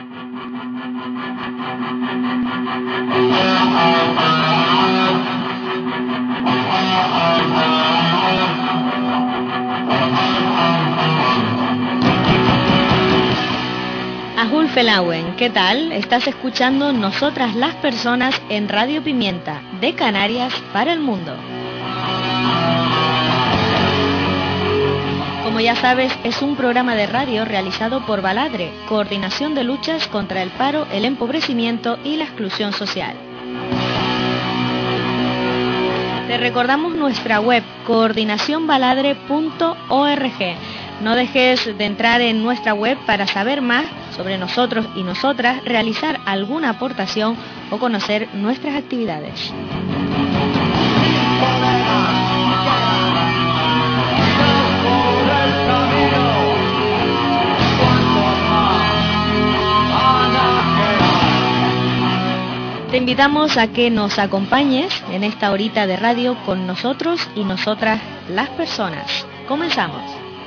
Ahul Felauen, ¿qué tal? Estás escuchando Nosotras las Personas en Radio Pimienta, de Canarias para el mundo. Como ya sabes, es un programa de radio realizado por Baladre, Coordinación de Luchas contra el Paro, el Empobrecimiento y la Exclusión Social. Te recordamos nuestra web, coordinacionbaladre.org. No dejes de entrar en nuestra web para saber más sobre nosotros y nosotras, realizar alguna aportación o conocer nuestras actividades. Te invitamos a que nos acompañes en esta horita de radio con nosotros y nosotras las personas. Comenzamos.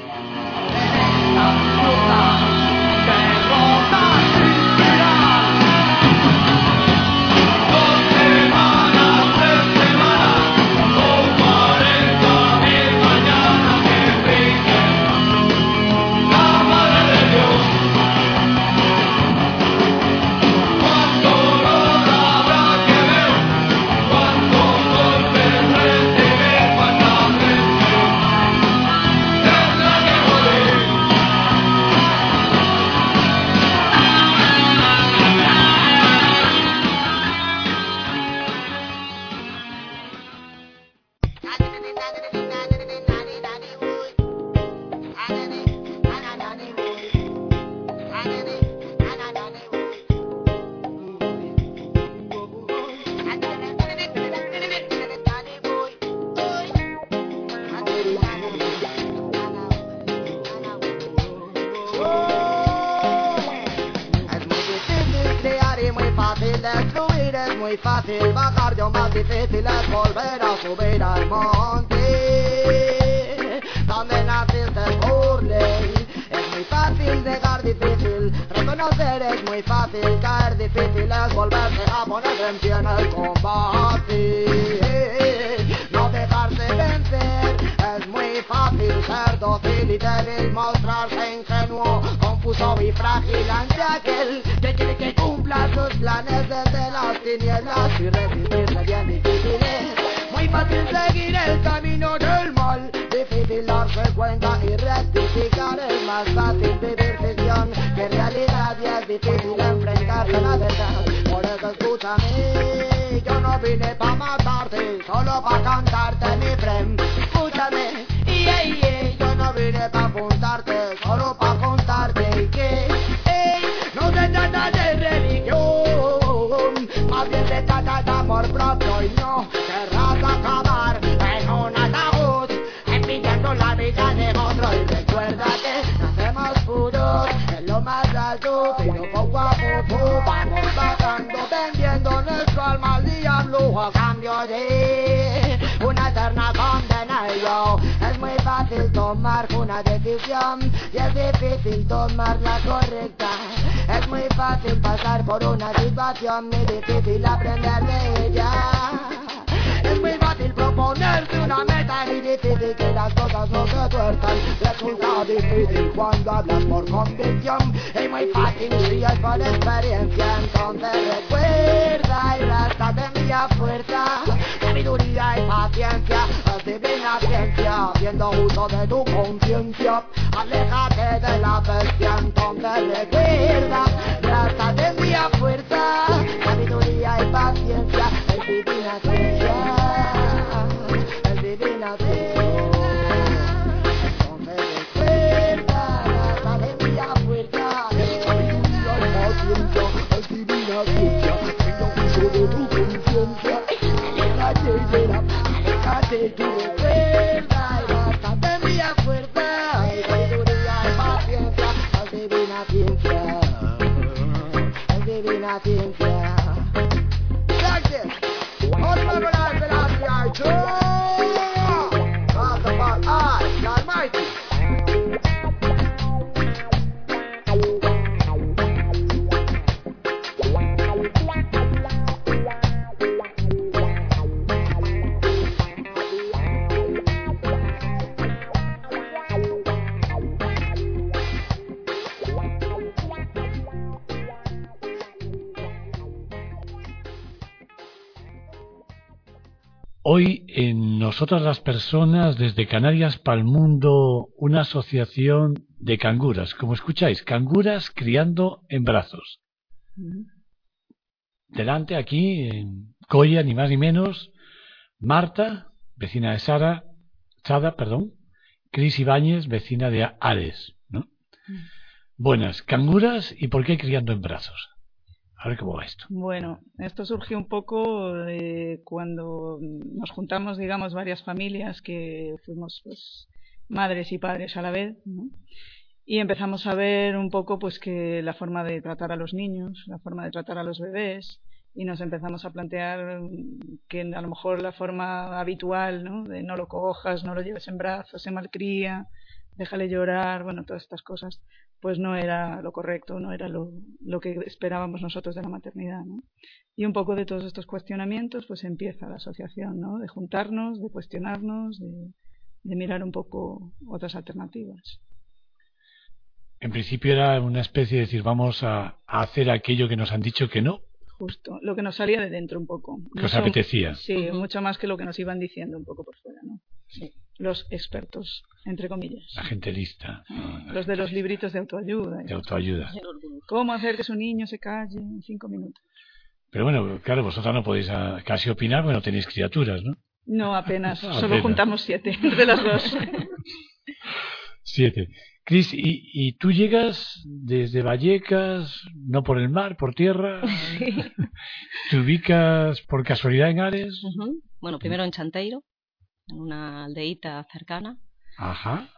Muy fácil bajar, yo más difícil es volver a subir al monte donde naciste por ley. Es muy fácil negar, difícil reconocer, es muy fácil caer, difícil es volverse a poner en pie en el combate. No dejarse vencer, es muy fácil ser dócil y débil, mostrarse ingenuo, confuso y frágil ante aquel que quiere que cumpla sus planes desde las tinieblas y resistirse bien difícil es. Muy fácil seguir el camino del mal, difícil darse cuenta y rectificar, es más fácil vivir ficción que realidad y es difícil enfrentarse a la verdad. Por eso escúchame, yo no vine pa' matarte, solo pa' cantarte mi friend. Escúchame, yo no vine pa' apuntarte, solo pa' contarte que no se trata de religión, más bien se trata de amor propio y no querrás acabar en un ataúd, envidiando la vida de otro. Y recuerda que nacemos puros en lo más alto, pero poco a poco vamos bajando, vendiendo nuestro alma al diablo a cambio de una eterna condena. Yo, es muy fácil tomar una decisión y es difícil tomar la correcta. Es muy fácil pasar por una situación y difícil aprender de ella. Es muy fácil proponerse una meta y difícil que las cosas no se tuerzan. Resulta difícil cuando hablas por convicción y muy fácil si es por experiencia. Entonces recuerda y rástate mía fuerza, sabiduría y paciencia, es divina ciencia, haciendo uso de tu conciencia, aléjate de la bestia. Entonces recuerda, rástate mía fuerza, sabiduría y paciencia, es divina ciencia, es divina ciencia. Entonces recuerda, rástate mía fuerza, sabiduría y paciencia, es divina ciencia, haciendo uso de tu conciencia, aléjate de la bestia. Tu recuerda y bastante mía fuerza, y sabiduría y paciencia, es divina ciencia, es divina ciencia. Like this, all the liberals will have the eye too. God the Almighty. hoy en Nosotras las Personas, desde Canarias para el Mundo, una asociación de canguras. Como escucháis, canguras criando en brazos. Delante, aquí, en Coya, ni más ni menos, Marta, vecina de Sada, Cris Ibáñez, vecina de Ares, ¿no? Buenas, canguras, ¿y por qué criando en brazos? A ver cómo va esto. Bueno, esto surgió un poco cuando nos juntamos, digamos, varias familias que fuimos pues madres y padres a la vez, ¿no? Y empezamos a ver un poco pues que la forma de tratar a los niños, la forma de tratar a los bebés, y nos empezamos a plantear que a lo mejor la forma habitual, ¿no? De no lo cojas, no lo lleves en brazos, se malcría, déjale llorar, bueno, todas estas cosas, pues no era lo correcto, no era lo que esperábamos nosotros de la maternidad, ¿no? Y un poco de todos estos cuestionamientos pues empieza la asociación, ¿no? De juntarnos, de cuestionarnos, de mirar un poco otras alternativas. En principio era una especie de decir, vamos a hacer aquello que nos han dicho que no. Justo, lo que nos salía de dentro un poco. Que os apetecía. Sí, mucho más que lo que nos iban diciendo un poco por fuera, ¿no? Sí. Los expertos, entre comillas. La gente lista. Los de los libritos de autoayuda. De autoayuda. ¿Cómo hacer que su niño se calle en 5 minutos? Pero bueno, claro, vosotros no podéis casi opinar porque no tenéis criaturas, ¿no? No, apenas. Solo juntamos 7 entre las dos. 7. Cris, ¿y tú llegas desde Vallecas, no por el mar, por tierra? Sí. ¿Te ubicas por casualidad en Ares? Bueno, primero en Chanteiro, en una aldeíta cercana. Ajá.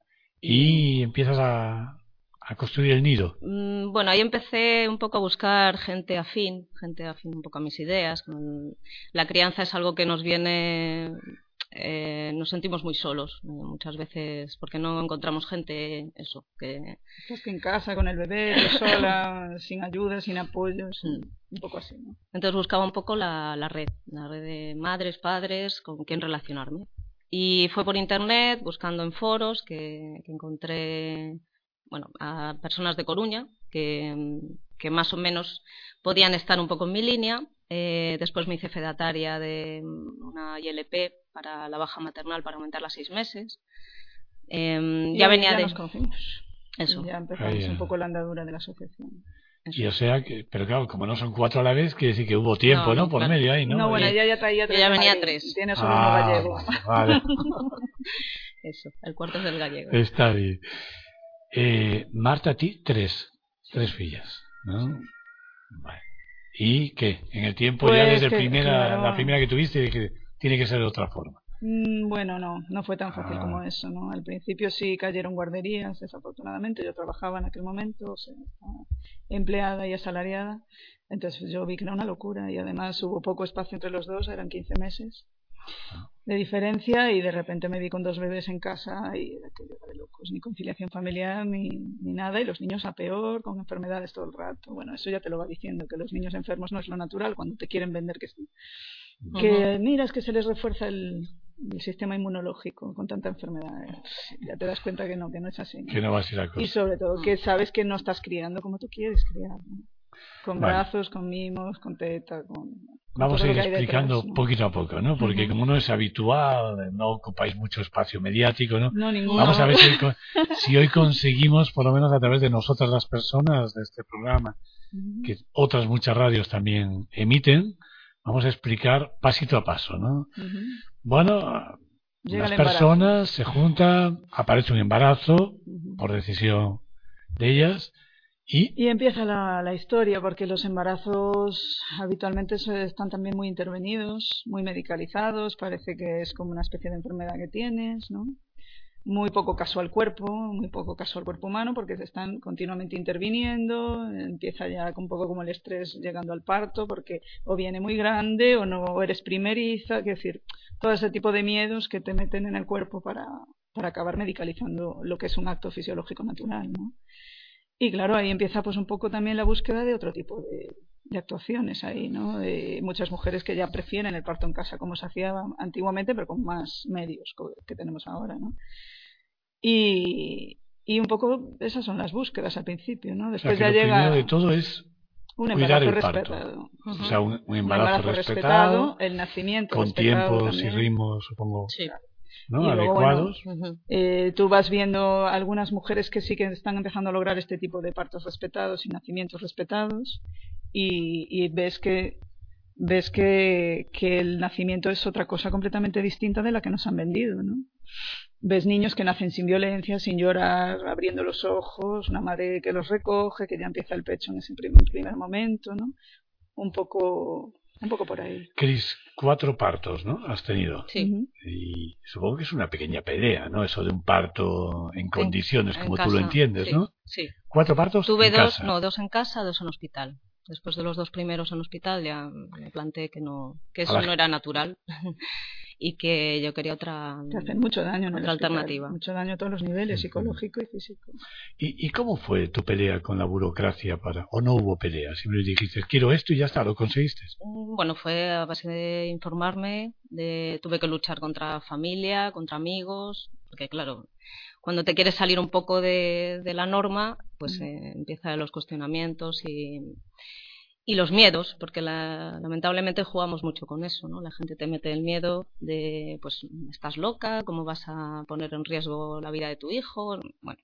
¿Y empiezas a construir el nido? Bueno, ahí empecé un poco a buscar gente afín un poco a mis ideas. La crianza es algo que nos viene... nos sentimos muy solos muchas veces porque no encontramos gente Estás que en casa con el bebé, sola, sin ayuda, sin apoyos, un poco así, ¿no? Entonces buscaba un poco la red de madres, padres con quien relacionarme, y fue por internet buscando en foros que encontré, bueno, a personas de Coruña que más o menos podían estar un poco en mi línea. Después me hice fedataria de una ILP para la baja maternal para aumentarla a 6 meses. Ya venía de... nos conocimos. Eso. Ya empezamos un poco la andadura de la asociación. Y o sea, pero claro, como no son 4 a la vez, quiere decir que hubo tiempo, ¿no? Por claro. medio ahí, ¿no? No, bueno, ella ya traía 3. Ya venía 3. Tiene solo uno gallego. Vale. Eso, el cuarto es del gallego. Está bien. Marta, a ti 3 fillas, ¿no? Vale. ¿Y qué? En el tiempo pues ya desde la primera que tuviste, que tiene que ser de otra forma. Bueno, no fue tan fácil como eso, ¿no? Al principio sí cayeron guarderías, desafortunadamente. Yo trabajaba en aquel momento, o sea, estaba empleada y asalariada. Entonces yo vi que era una locura y además hubo poco espacio entre los dos, eran 15 meses de diferencia, y de repente me vi con 2 bebés en casa y era aquello de locos, ni conciliación familiar ni nada, y los niños a peor, con enfermedades todo el rato. Bueno, eso ya te lo va diciendo, que los niños enfermos no es lo natural cuando te quieren vender que mira, es que se les refuerza el sistema inmunológico con tanta enfermedad. Ya te das cuenta que no es así, ¿no? Que no va a ser la cosa. Y sobre todo que sabes que no estás criando como tú quieres criar, ¿no? Con brazos, con mimos, con teta, Vamos a ir explicando detrás, ¿no? Poquito a poco, ¿no? Porque como no es habitual, no ocupáis mucho espacio mediático, ¿no? No, ninguno. Vamos a ver si hoy conseguimos, por lo menos a través de nosotras las personas de este programa, que otras muchas radios también emiten, vamos a explicar pasito a paso, ¿no? Bueno, las personas se juntan, aparece un embarazo por decisión de ellas. ¿Y? Empieza la historia, porque los embarazos habitualmente están también muy intervenidos, muy medicalizados, parece que es como una especie de enfermedad que tienes, ¿no? Muy poco caso al cuerpo humano, porque se están continuamente interviniendo, empieza ya un poco como el estrés llegando al parto, porque o viene muy grande o no eres primeriza, es decir, todo ese tipo de miedos que te meten en el cuerpo para acabar medicalizando lo que es un acto fisiológico natural, ¿no? Y claro, ahí empieza pues un poco también la búsqueda de otro tipo de actuaciones ahí, ¿no? De muchas mujeres que ya prefieren el parto en casa como se hacía antiguamente, pero con más medios que tenemos ahora, ¿no? Y un poco esas son las búsquedas al principio, ¿no? Después o sea, ya llega... Lo primero de todo es Un cuidar embarazo el parto. respetado. O sea, un Un embarazo respetado, el nacimiento con respetado tiempos también. y ritmos, supongo, Sí. ¿no? Y luego, adecuados. Tú vas viendo algunas mujeres que sí que están empezando a lograr este tipo de partos respetados y nacimientos respetados, y ves que el nacimiento es otra cosa completamente distinta de la que nos han vendido, ¿no? Ves niños que nacen sin violencia, sin llorar, abriendo los ojos, una madre que los recoge, que ya empieza el pecho en ese primer momento, ¿no? Un poco por ahí. Cris, 4 partos, ¿no? Has tenido. Sí. Y supongo que es una pequeña pelea, ¿no? Eso de un parto en condiciones, en como casa, tú lo entiendes, sí, ¿no? Sí. 4 partos Tuve en 2, casa. no, 2 en casa, 2 en hospital. Después de los 2 primeros en hospital ya me planteé que eso no era natural y que yo quería otra Te hacen mucho daño en el otra hospital, alternativa. mucho daño a todos los niveles, psicológico y físico. ¿Y cómo fue tu pelea con la burocracia o no hubo pelea? Simplemente dijiste, quiero esto y ya está, lo conseguiste. Bueno, fue a base de informarme, tuve que luchar contra familia, contra amigos, porque claro, cuando te quieres salir un poco de la norma, pues empiezan los cuestionamientos y los miedos, porque lamentablemente jugamos mucho con eso, ¿no? La gente te mete el miedo de, pues, estás loca, ¿cómo vas a poner en riesgo la vida de tu hijo? Bueno,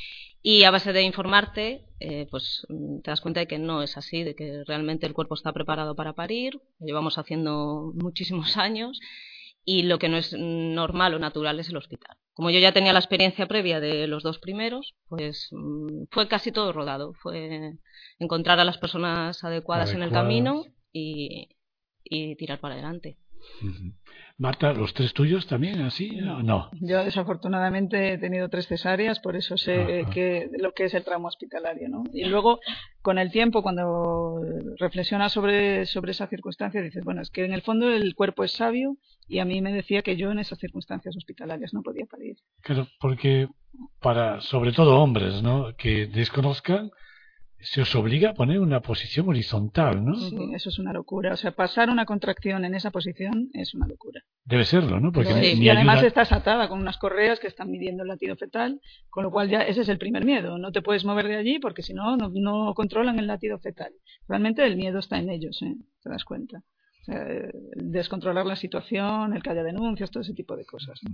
y a base de informarte, pues te das cuenta de que no es así, de que realmente el cuerpo está preparado para parir, lo llevamos haciendo muchísimos años, y lo que no es normal o natural es el hospital. Como yo ya tenía la experiencia previa de los 2 primeros, pues fue casi todo rodado. Fue encontrar a las personas adecuadas en el camino y tirar para adelante. Marta, ¿los 3 tuyos también así? No. Yo desafortunadamente he tenido 3 cesáreas, por eso sé lo que es el trauma hospitalario, ¿no? Y luego, con el tiempo, cuando reflexionas sobre esa circunstancia, dices, bueno, es que en el fondo el cuerpo es sabio, y a mí me decía que yo en esas circunstancias hospitalarias no podía parir. Claro, porque sobre todo hombres, ¿no?, que desconozcan, se os obliga a poner una posición horizontal, ¿no? Sí, eso es una locura. O sea, pasar una contracción en esa posición es una locura. Debe serlo, ¿no? Porque y además estás atada con unas correas que están midiendo el latido fetal, con lo cual ya ese es el primer miedo. No te puedes mover de allí porque si no controlan el latido fetal. Realmente el miedo está en ellos, te das cuenta. O sea, el descontrolar la situación, el que haya denuncias, todo ese tipo de cosas, ¿no?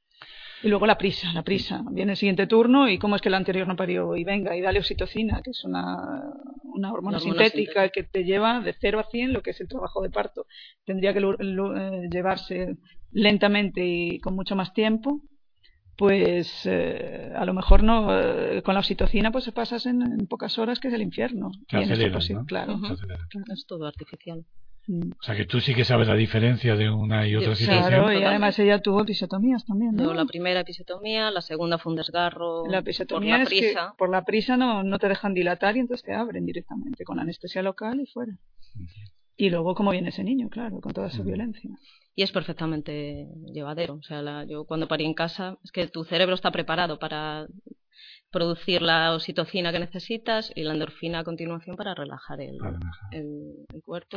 Y luego la prisa. Viene el siguiente turno y cómo es que el anterior no parió. Y venga, y dale oxitocina, que es una hormona sintética que te lleva de 0 a 100 lo que es el trabajo de parto. Tendría que llevarse lentamente y con mucho más tiempo. Pues a lo mejor no, con la oxitocina pues pasas en pocas horas, que es el infierno. Te aceleras, ¿no? Claro. Es todo artificial. O sea que tú sí que sabes la diferencia de una y otra situación. Claro, y además ella tuvo episiotomías también, ¿no? La primera episiotomía, la segunda fue un desgarro la episiotomía por la prisa. Por la prisa no te dejan dilatar y entonces te abren directamente con anestesia local y fuera. Y luego cómo viene ese niño, claro, con toda esa violencia. Y es perfectamente llevadero. O sea, yo cuando parí en casa, es que tu cerebro está preparado para producir la oxitocina que necesitas y la endorfina a continuación para relajar el cuerpo.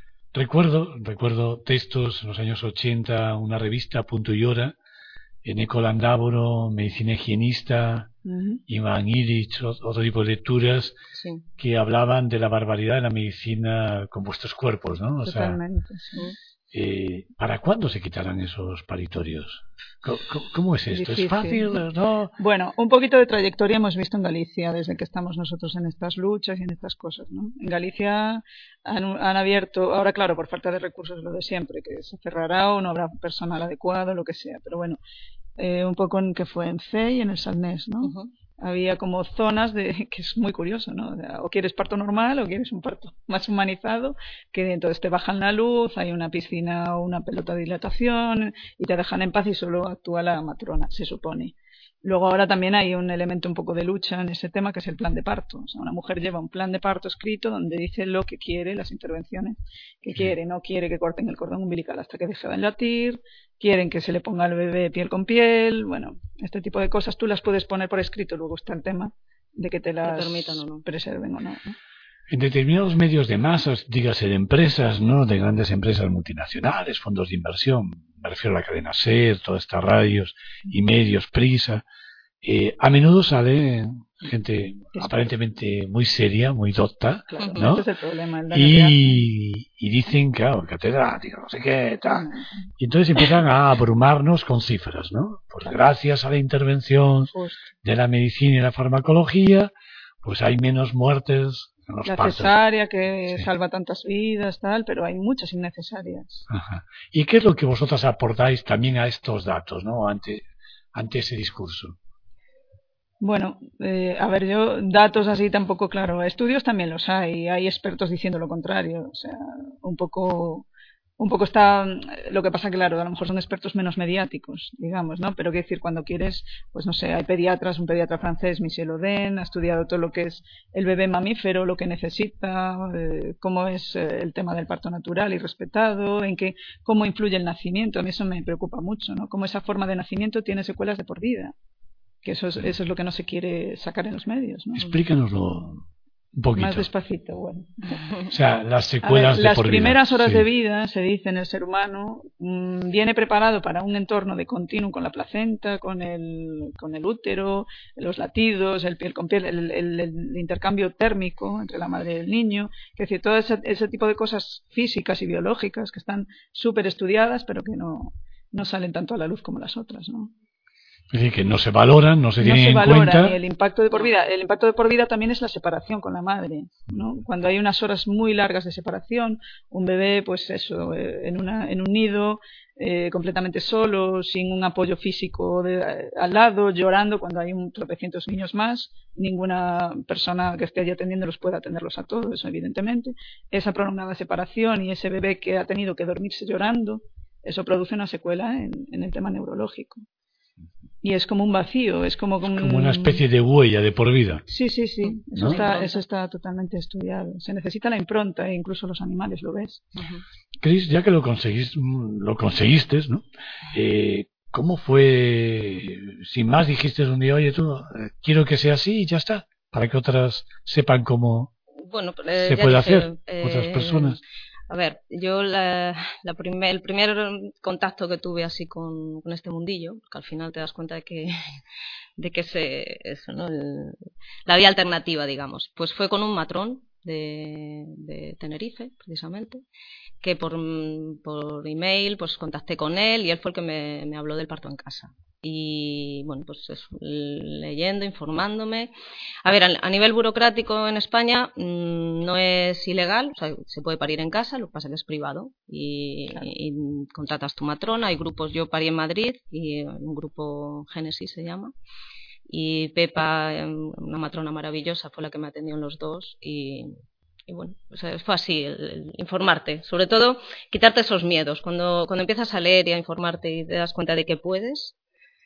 Recuerdo textos en los años 80, una revista, Punto y Hora, Eneko Landaburu, Medicina Higienista, Iván Illich, otro tipo de lecturas que hablaban de la barbaridad de la medicina con vuestros cuerpos, ¿no? O Totalmente, ¿para cuándo se quitarán esos paritorios? ¿Cómo es esto? Difícil. ¿Es fácil? ¿No? Bueno, un poquito de trayectoria hemos visto en Galicia desde que estamos nosotros en estas luchas y en estas cosas, ¿no? En Galicia han abierto, ahora claro, por falta de recursos lo de siempre, que se cerrará o no habrá personal adecuado, lo que sea, pero bueno, un poco en que fue en CEI y en el Salnés, ¿no? Había como zonas que es muy curioso, ¿no? O quieres parto normal o quieres un parto más humanizado, que entonces te bajan la luz, hay una piscina o una pelota de dilatación y te dejan en paz y solo actúa la matrona, se supone. Luego ahora también hay un elemento un poco de lucha en ese tema, que es el plan de parto. O sea, una mujer lleva un plan de parto escrito donde dice lo que quiere, las intervenciones que quiere. No quiere que corten el cordón umbilical hasta que deje de latir, quieren que se le ponga al bebé piel con piel. Bueno, este tipo de cosas tú las puedes poner por escrito, luego está el tema de que te las permitan o no. preserven o no. En determinados medios de masas, dígase de empresas, ¿no?, de grandes empresas multinacionales, fondos de inversión, me refiero a la cadena SER, todas estas radios y medios, Prisa, A menudo sale gente aparentemente muy seria, muy docta, Claro, ¿no? ese es el problema. Y dicen, claro, catedrático, no sé qué, tal. Y entonces empiezan a abrumarnos con cifras, ¿no? Pues gracias a la intervención de la medicina y la farmacología, pues hay menos muertes en los la partos. cesárea que salva tantas vidas, tal, pero hay muchas innecesarias. Ajá. ¿Y qué es lo que vosotras aportáis también a estos datos, ¿no? Ante ese discurso? Bueno, a ver, yo datos así tampoco, claro, estudios también los hay expertos diciendo lo contrario, o sea, un poco está, lo que pasa que claro, a lo mejor son expertos menos mediáticos, digamos, ¿no? Pero qué decir, cuando quieres, pues no sé, hay pediatras, un pediatra francés, Michel Oden, ha estudiado todo lo que es el bebé mamífero, lo que necesita, cómo es el tema del parto natural y respetado, cómo influye el nacimiento, a mí eso me preocupa mucho, ¿no? Cómo esa forma de nacimiento tiene secuelas de por vida. Que eso es lo que no se quiere sacar en los medios, ¿no? Explícanoslo un poquito. Más despacito, bueno. O sea, las secuelas de por vida. Las primeras horas de vida, se dice en el ser humano, viene preparado para un entorno de continuo con la placenta, con el útero, los latidos, el piel con piel, el intercambio térmico entre la madre y el niño. Es decir, todo ese tipo de cosas físicas y biológicas que están súper estudiadas, pero que no salen tanto a la luz como las otras, ¿no? Es decir, que no se valoran, no se tienen en cuenta. El impacto de por vida. El impacto de por vida también es la separación con la madre, ¿no? Cuando hay unas horas muy largas de separación, un bebé, pues eso, en un nido, completamente solo, sin un apoyo físico al lado, llorando cuando hay tropecientos niños más, ninguna persona que esté allí atendiéndolos puede atenderlos a todos, eso evidentemente. Esa prolongada separación y ese bebé que ha tenido que dormirse llorando, eso produce una secuela en el tema neurológico. Y es como un vacío, es como una especie de huella de por vida. Sí, ¿no? Eso está totalmente estudiado. Se necesita la impronta, e incluso los animales lo ves. Cris, ya que lo conseguiste, ¿no? ¿Cómo fue? Sin más dijiste un día, oye tú, quiero que sea así y ya está, para que otras sepan cómo se puede hacer, otras personas. A ver, yo el primer contacto que tuve así con este mundillo, porque al final te das cuenta de que ¿no? La vía alternativa, digamos, pues fue con un matrón de Tenerife, precisamente, que por email pues contacté con él y él fue el que me habló del parto en casa. Y bueno, pues eso, leyendo, informándome. A ver, a nivel burocrático en España no es ilegal, o sea, se puede parir en casa, lo que pasa es que es privado y contratas tu matrona. Hay grupos, yo parí en Madrid y un grupo Génesis se llama, y Pepa, una matrona maravillosa, fue la que me atendió en los dos y bueno, o sea, fue así, el informarte, sobre todo quitarte esos miedos. Cuando empiezas a leer y a informarte y te das cuenta de que puedes,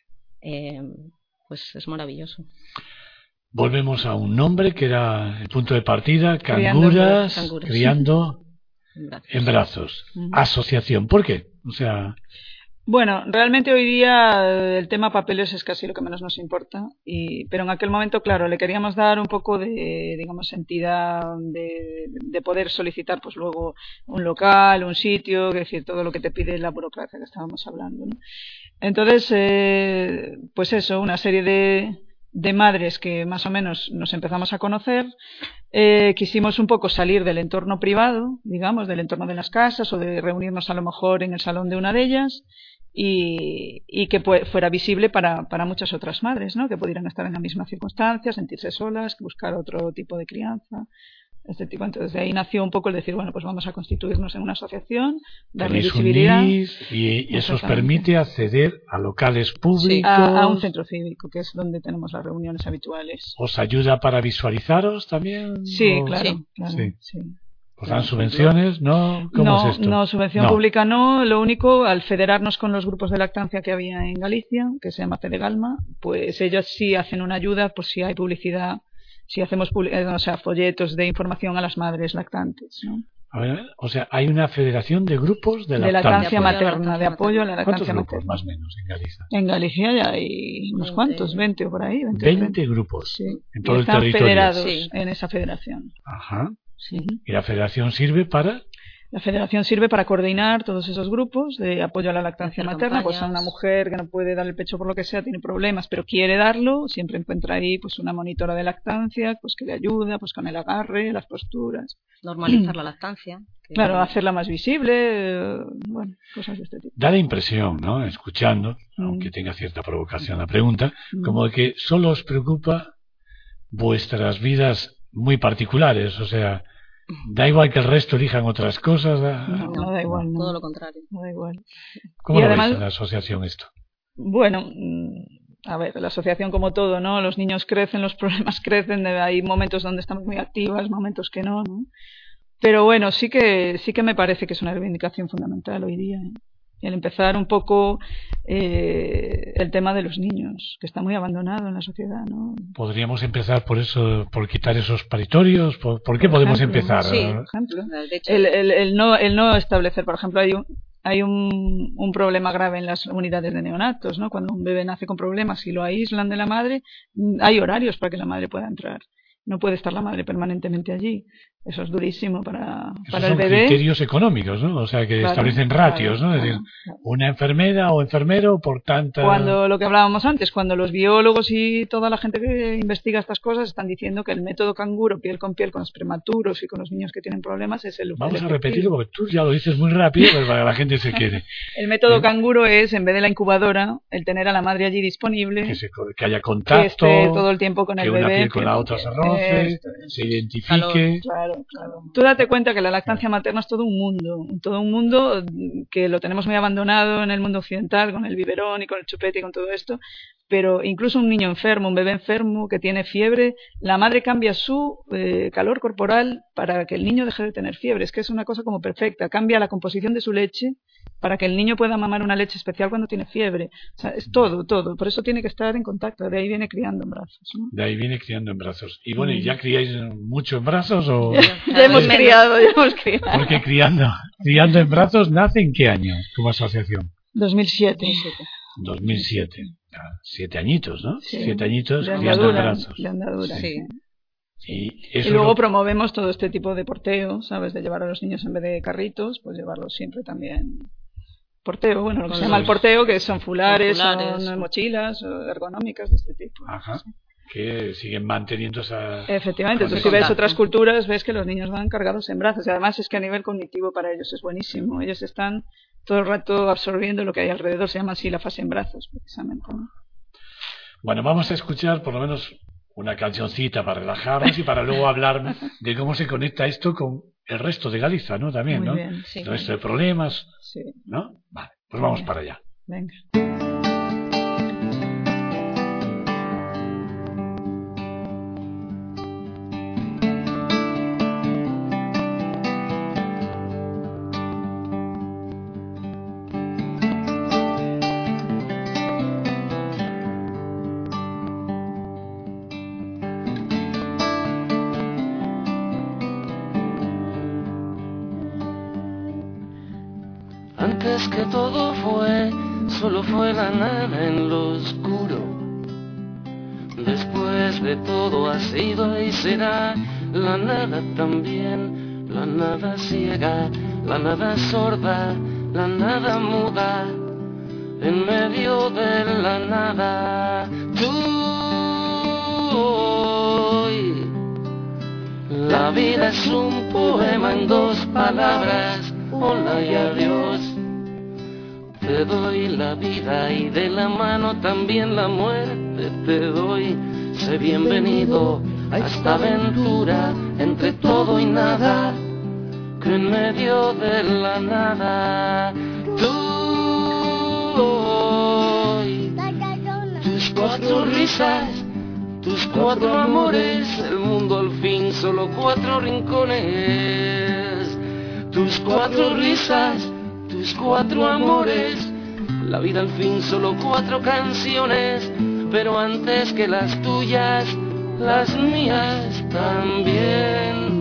pues es maravilloso. Volvemos a un nombre que era el punto de partida, Canguras, criando en brazos. Asociación, ¿por qué? O sea... Bueno, realmente hoy día el tema papeles es casi lo que menos nos importa, pero en aquel momento, claro, le queríamos dar un poco de, digamos, entidad de poder solicitar pues luego un local, un sitio, es decir, todo lo que te pide la burocracia que estábamos hablando, ¿no? Entonces, pues eso, una serie de madres que más o menos nos empezamos a conocer, quisimos un poco salir del entorno privado, digamos, del entorno de las casas o de reunirnos a lo mejor en el salón de una de ellas y que fuera visible para muchas otras madres, ¿no? Que pudieran estar en la misma circunstancia, sentirse solas, buscar otro tipo de crianza. Entonces de ahí nació un poco el decir, bueno, pues vamos a constituirnos en una asociación, darle visibilidad. Y eso os permite acceder a locales públicos. Sí, a un centro cívico, que es donde tenemos las reuniones habituales. ¿Os ayuda para visualizaros también? Sí, claro. Sí. ¿Os dan subvenciones? ¿No? ¿Cómo es esto? No, subvención pública no. Lo único, al federarnos con los grupos de lactancia que había en Galicia, que se llama Fedegalma, pues ellos sí hacen una ayuda por si hay publicidad, si hacemos folletos de información a las madres lactantes, ¿no? A ver, o sea, hay una federación de grupos de lactancia materna, de apoyo a la lactancia materna. ¿Cuántos grupos más o menos en Galicia? En Galicia ya hay unos cuantos, 20 o por ahí. 20 grupos, sí. En todo el territorio. Están federados en esa federación. Ajá. Sí. ¿Y la federación sirve para...? La federación sirve para coordinar todos esos grupos de apoyo a la lactancia Hacer materna. Pues a campañas. una mujer que no puede dar el pecho por lo que sea, tiene problemas, pero quiere darlo, siempre encuentra ahí pues una monitora de lactancia, pues que le ayuda, pues con el agarre, las posturas. Normalizar la lactancia. Claro, hacerla más visible, bueno, cosas de este tipo. Da la impresión, ¿no? Escuchando, aunque tenga cierta provocación la pregunta, como de que solo os preocupa vuestras vidas muy particulares, o sea, da igual que el resto elijan otras cosas. No da igual, no. Todo lo contrario. No da igual. ¿Cómo Y lo además, veis en la asociación esto? Bueno, a ver, la asociación como todo, ¿no? Los niños crecen, los problemas crecen, hay momentos donde estamos muy activas, momentos que no, ¿no? Pero bueno, sí que me parece que es una reivindicación fundamental hoy día, ¿eh? El empezar un poco el tema de los niños, que está muy abandonado en la sociedad, ¿no? ¿Podríamos empezar por eso, por quitar esos paritorios? ¿Por qué podemos empezar? Sí, por ejemplo. El no establecer, por ejemplo, hay un problema grave en las unidades de neonatos, ¿no? Cuando un bebé nace con problemas y lo aíslan de la madre, hay horarios para que la madre pueda entrar. No puede estar la madre permanentemente allí. Eso es durísimo para el bebé. Son criterios económicos, ¿no? O sea, que establecen ratios, ¿no? Es decir, una enfermera o enfermero por tanta... Cuando lo que hablábamos antes, cuando los biólogos y toda la gente que investiga estas cosas están diciendo que el método canguro, piel con los prematuros y con los niños que tienen problemas, es el Vamos a repetirlo porque tú ya lo dices muy rápido, pero para que la gente se quede. El método canguro es, en vez de la incubadora, el tener a la madre allí disponible, que haya contacto, que esté todo el tiempo con el bebé, una piel con la otra se roce, se identifique. Claro. Tú date cuenta que la lactancia materna es todo un mundo que lo tenemos muy abandonado en el mundo occidental, con el biberón y con el chupete y con todo esto, pero incluso un niño enfermo, un bebé enfermo que tiene fiebre, la madre cambia su calor corporal para que el niño deje de tener fiebre. Es que es una cosa como perfecta, cambia la composición de su leche para que el niño pueda mamar una leche especial cuando tiene fiebre. O sea, es todo, por eso tiene que estar en contacto, de ahí viene criando en brazos, ¿no? De ahí viene criando en brazos. Y bueno, ¿y ya criáis mucho en brazos o...? Ya hemos criado. Porque criando en brazos, ¿nace en qué año como asociación? 2007. 2007. 7 añitos, ¿no? Sí. 7 añitos de criando en brazos. De andadura, sí. Y luego promovemos todo este tipo de porteo, ¿sabes? De llevar a los niños en vez de carritos, pues llevarlos siempre también porteo, bueno, lo que se llama el porteo, que son fulares, son mochilas ergonómicas de este tipo. Ajá. Que siguen manteniendo esa... Efectivamente, tú si ves otras culturas ves que los niños van cargados en brazos y además es que a nivel cognitivo para ellos es buenísimo. Ellos están todo el rato absorbiendo lo que hay alrededor, se llama así la fase en brazos precisamente, ¿no? Bueno, vamos a escuchar por lo menos una cancioncita para relajarnos y para luego hablar de cómo se conecta esto con el resto de Galicia, ¿no? También, muy ¿no? Bien, sí. El resto de problemas, sí. ¿no? Vale, pues vamos para allá. Venga. Antes que todo solo fue la nada en lo oscuro. Después de todo ha sido y será la nada también, la nada ciega, la nada sorda, la nada muda, en medio de la nada. Tú hoy, la vida es un poema en 2 palabras, hola y adiós. Te doy la vida y de la mano también la muerte te doy. Sé bienvenido a esta aventura entre todo y nada, que en medio de la nada tú hoy, tus 4 risas, tus 4 amores, el mundo al fin solo 4 rincones, tus 4 risas, tus 4 amores, la vida al fin solo 4 canciones, pero antes que las tuyas, las mías también.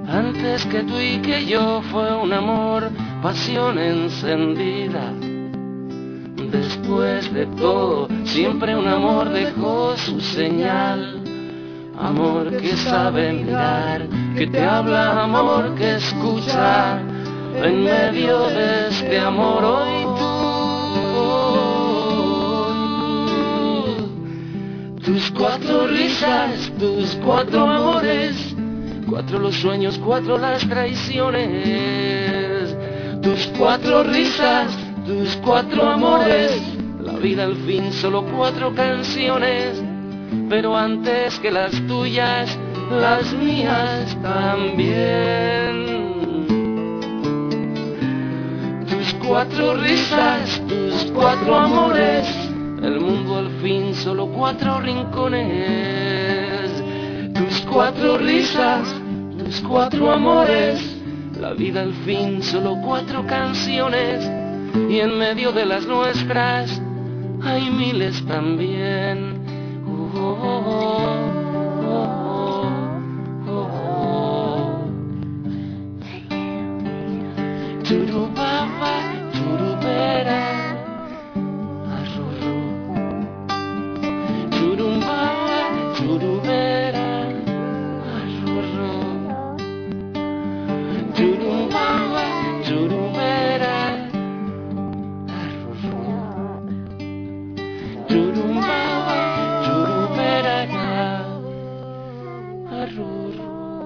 Antes que tú y que yo fue un amor, pasión encendida. Después de todo, siempre un amor dejó su señal. Amor que sabe mirar, que te habla, amor que escucha. En medio de este amor hoy tú, tus 4 risas, tus 4 amores, 4 los sueños, 4 las traiciones, tus 4 risas, tus 4 amores, la vida al fin solo 4 canciones, pero antes que las tuyas, las mías también. Tus 4 risas, tus 4 amores, el mundo al fin solo 4 rincones. Tus 4 risas, tus 4 amores, la vida al fin solo 4 canciones, y en medio de las nuestras hay miles también. Churubaba, churubera, arrurú. Churumbaba, churubera, arrurú. Churumbaba, churubera, arrurú. Churumbaba, churubera, arrurú.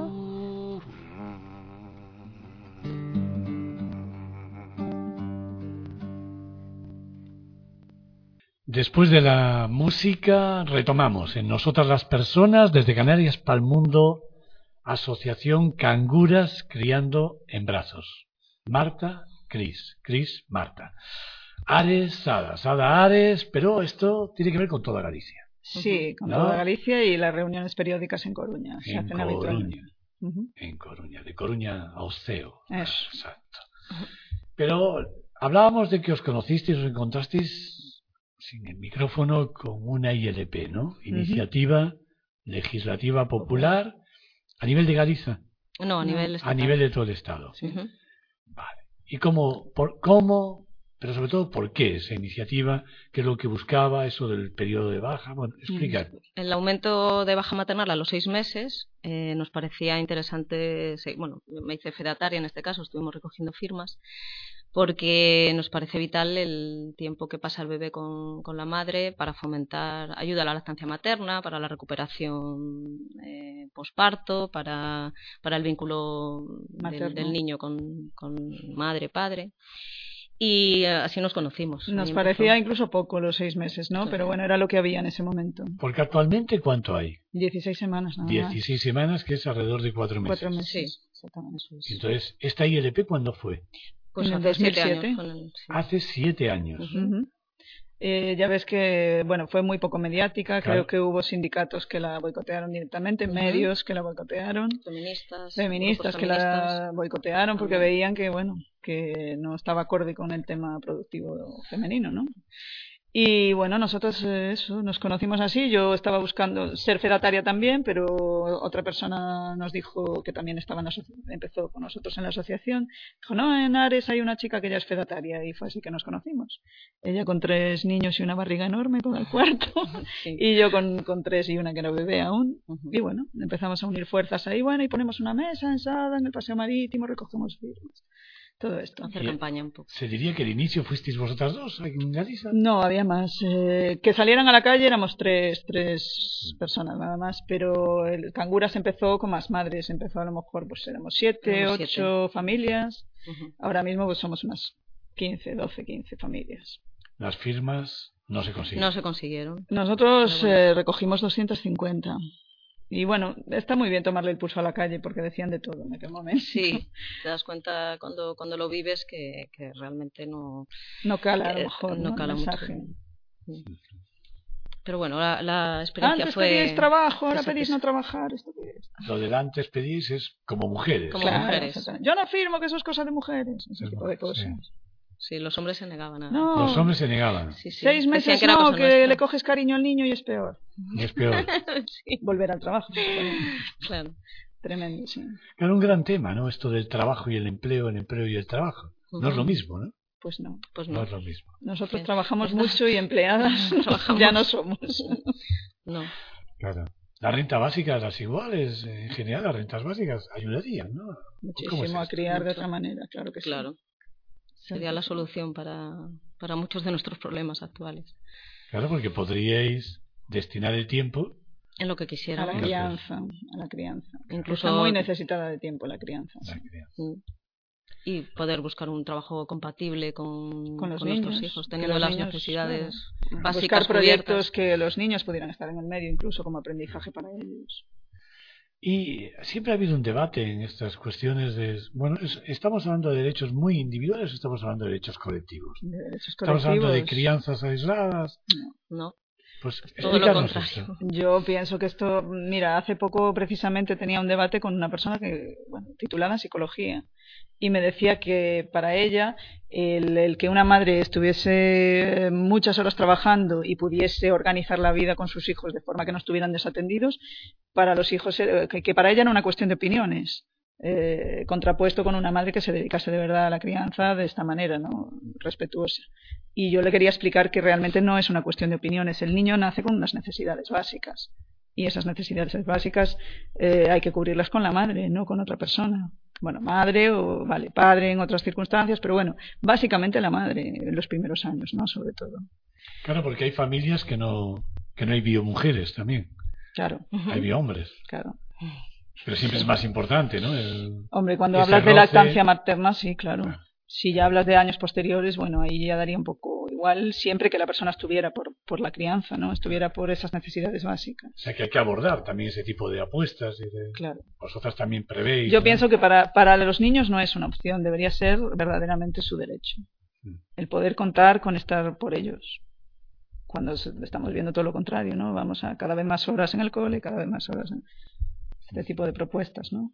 Después de la música, retomamos en Nosotras las Personas, desde Canarias para el Mundo, Asociación Canguras Criando en Brazos. Marta, Cris, Marta. Ares, Sada, Ares, pero esto tiene que ver con toda Galicia. Sí, con ¿no? toda Galicia y las reuniones periódicas en Coruña. Se En hacen habitualmente. Coruña, en Coruña, de Coruña a Oceo. Eso. Exacto. Pero hablábamos de que os conocisteis, os encontrasteis sin el micrófono con una ILP, ¿no? Iniciativa Legislativa Popular a nivel de Galicia. No, a nivel A estatal. nivel de todo el Estado. Sí. Ujú. Vale. ¿Y cómo, pero sobre todo por qué esa iniciativa? ¿Qué es lo que buscaba? ¿Eso del periodo de baja? Bueno, explícanos. El aumento de baja maternal a los 6 meses nos parecía interesante. Bueno, me hice fedataria en este caso, estuvimos recogiendo firmas, porque nos parece vital el tiempo que pasa el bebé con la madre para fomentar ayuda a la lactancia materna, para la recuperación posparto, para el vínculo del niño con madre, padre. Y así nos conocimos. Nos parecía incluso poco los 6 meses, ¿no? Sí. Pero bueno, era lo que había en ese momento. Porque actualmente, ¿cuánto hay? 16 semanas nada más. 16 semanas, que es alrededor de 4 meses. 4 meses. Sí. Exactamente. Eso es. Entonces, ¿esta ILP cuándo fue? Pues En el hace 7 2007. años. Sí. Hace 7 años. Ujú. Ya ves que, bueno, fue muy poco mediática. Claro. Creo que hubo sindicatos que la boicotearon directamente, medios que la boicotearon, feministas que la boicotearon porque veían que, bueno, que no estaba acorde con el tema productivo femenino, ¿no? Y bueno, nosotros eso, nos conocimos así. Yo estaba buscando ser fedataria también, pero otra persona nos dijo que también estaba empezó con nosotros en la asociación. Dijo, no, en Ares hay una chica que ya es fedataria, y fue así que nos conocimos. Ella con 3 niños y una barriga enorme con el cuarto, Sí. y yo con 3 y una que era bebé aún. Ujú. Y bueno, empezamos a unir fuerzas ahí, bueno, y ponemos una mesa en Sada, en el paseo marítimo, recogemos firmas. Todo esto. Hacer Y- campaña un poco. ¿Se diría que al inicio fuisteis vosotras dos en Galicia? No, había más. Que salieran a la calle éramos tres personas nada más, pero el Canguras empezó con más madres. Empezó a lo mejor, pues éramos 7, Éramos 8 familias. Ujú. Ahora mismo pues somos unas 12, 15 familias. Las firmas no se consiguen. No se consiguieron. Nosotros Pero bueno. recogimos 250. Y bueno, está muy bien tomarle el pulso a la calle porque decían de todo en aquel momento. Sí, te das cuenta cuando lo vives que realmente no No cala a lo mejor, no ¿no? cala El mucho. mensaje. Pero bueno, la experiencia Antes fue... pedís trabajo, ahora Eso, pedís eso. no trabajar. ¿Esto qué es? Lo del antes pedís es como mujeres. Como ¿no? mujeres. exactamente. Yo no afirmo que eso es cosa de mujeres. Ese tipo de Sí. cosas. Sí, los hombres se negaban a... No. Los hombres se negaban. Sí, sí. 6 Decían meses que era no, cosa que nuestra. le coges cariño al niño y es peor. Y es peor. Sí, Volver al trabajo. claro. Tremendo, sí. Claro, un gran tema, ¿no? Esto del trabajo y el empleo y el trabajo. No es lo mismo, ¿no? Pues no. No es lo mismo. Nosotros trabajamos mucho y empleadas ya no somos. No. Claro. La renta básica, las iguales, en general, las rentas básicas ayudarían, ¿no? Muchísimo a criar de otra manera, claro que sí. Claro. Sería la solución para muchos de nuestros problemas actuales. Claro, porque podríais destinar el tiempo en lo que quisiera. A la crianza. Incluso está muy necesitada de tiempo la crianza. Y poder buscar un trabajo compatible con los nuestros hijos, teniendo las necesidades básicas buscar proyectos cubiertas. Que los niños pudieran estar en el medio, incluso como aprendizaje para ellos. Y siempre ha habido un debate en estas cuestiones de... Bueno, ¿estamos hablando de derechos muy individuales o estamos hablando de derechos colectivos? ¿Estamos hablando de crianzas aisladas? No. Pues todo lo contrario. Yo pienso que esto... Mira, hace poco precisamente tenía un debate con una persona que, titulada en psicología, y me decía que para ella el que una madre estuviese muchas horas trabajando y pudiese organizar la vida con sus hijos de forma que no estuvieran desatendidos, para los hijos, que para ella era una cuestión de opiniones, contrapuesto con una madre que se dedicase de verdad a la crianza de esta manera, ¿no? Respetuosa. Y yo le quería explicar que realmente no es una cuestión de opiniones. El niño nace con unas necesidades básicas y esas necesidades básicas hay que cubrirlas con la madre, no con otra persona. Bueno, madre o padre en otras circunstancias, pero bueno, básicamente la madre en los primeros años, ¿no? Sobre todo. Claro, porque hay familias que no hay biomujeres también. Claro. Hay biohombres. Claro. Pero siempre es más importante, ¿no? Hombre, cuando hablas de lactancia materna, sí, claro. Si ya hablas de años posteriores, bueno, ahí ya daría un poco igual, siempre que la persona estuviera por la crianza, ¿no? Estuviera por esas necesidades básicas. O sea que hay que abordar también ese tipo de apuestas. Claro. Vosotras también prevéis. Yo pienso que para los niños no es una opción, debería ser verdaderamente su derecho. El poder contar con estar por ellos. Cuando estamos viendo todo lo contrario, ¿no? Vamos a cada vez más horas en el cole, cada vez más horas en este tipo de propuestas, ¿no?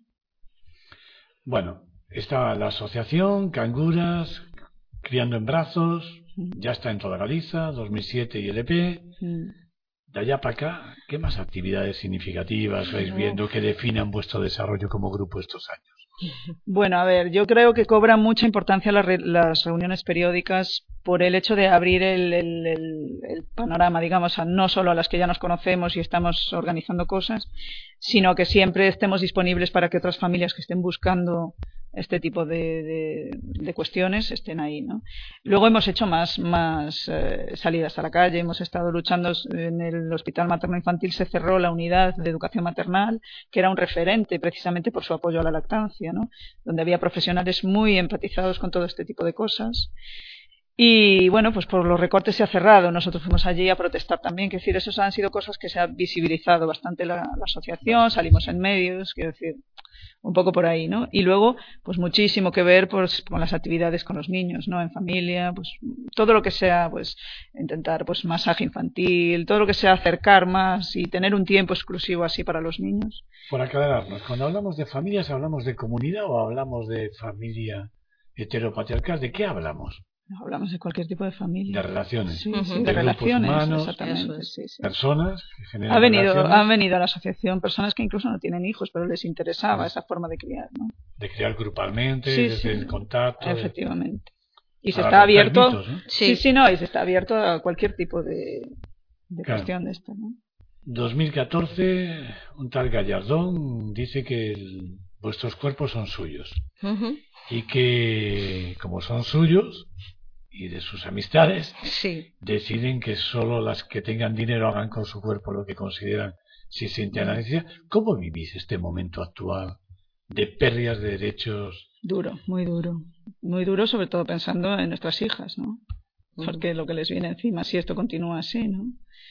Bueno, está la asociación Canguras, Criando en Brazos, ya está en toda Galicia, 2007 y LP. De allá para acá, ¿qué más actividades significativas vais viendo que definan vuestro desarrollo como grupo estos años? Bueno, a ver, yo creo que cobran mucha importancia las reuniones periódicas por el hecho de abrir el panorama, digamos, no solo a las que ya nos conocemos y estamos organizando cosas, sino que siempre estemos disponibles para que otras familias que estén buscando este tipo de cuestiones estén ahí, ¿no? Luego hemos hecho más salidas a la calle, hemos estado luchando en el Hospital Materno Infantil, se cerró la unidad de educación maternal, que era un referente precisamente por su apoyo a la lactancia, ¿no? Donde había profesionales muy empatizados con todo este tipo de cosas. Y bueno, pues por los recortes se ha cerrado. Nosotros fuimos allí a protestar también. Quiero decir, esas han sido cosas que se ha visibilizado bastante la asociación, salimos en medios, quiero decir, un poco por ahí, ¿no? Y luego, pues muchísimo que ver pues con las actividades con los niños, ¿no? En familia, pues todo lo que sea, pues intentar, pues masaje infantil, todo lo que sea acercar más y tener un tiempo exclusivo así para los niños. Por aclararnos, cuando hablamos de familias, ¿hablamos de comunidad o hablamos de familia heteropatriarcal? ¿De qué hablamos? Hablamos de cualquier tipo de familia. De relaciones. Sí, de relaciones, humanos, exactamente. Sí. Personas que generan han venido a la asociación personas que incluso no tienen hijos, pero les interesaba esa forma de criar, ¿no? De criar grupalmente, desde el contacto. Efectivamente. Y se está abierto. Mitos, ¿no? Sí, y se está abierto a cualquier tipo de cuestión de esto, ¿no? 2014, un tal Gallardón dice que vuestros cuerpos son suyos. Y que, como son suyos y de sus amistades, deciden que solo las que tengan dinero hagan con su cuerpo lo que consideran si sienten la necesidad. ¿Cómo vivís este momento actual de pérdidas de derechos? Duro, muy duro, sobre todo pensando en nuestras hijas, ¿no? Porque lo que les viene encima, si esto continúa así, ¿no?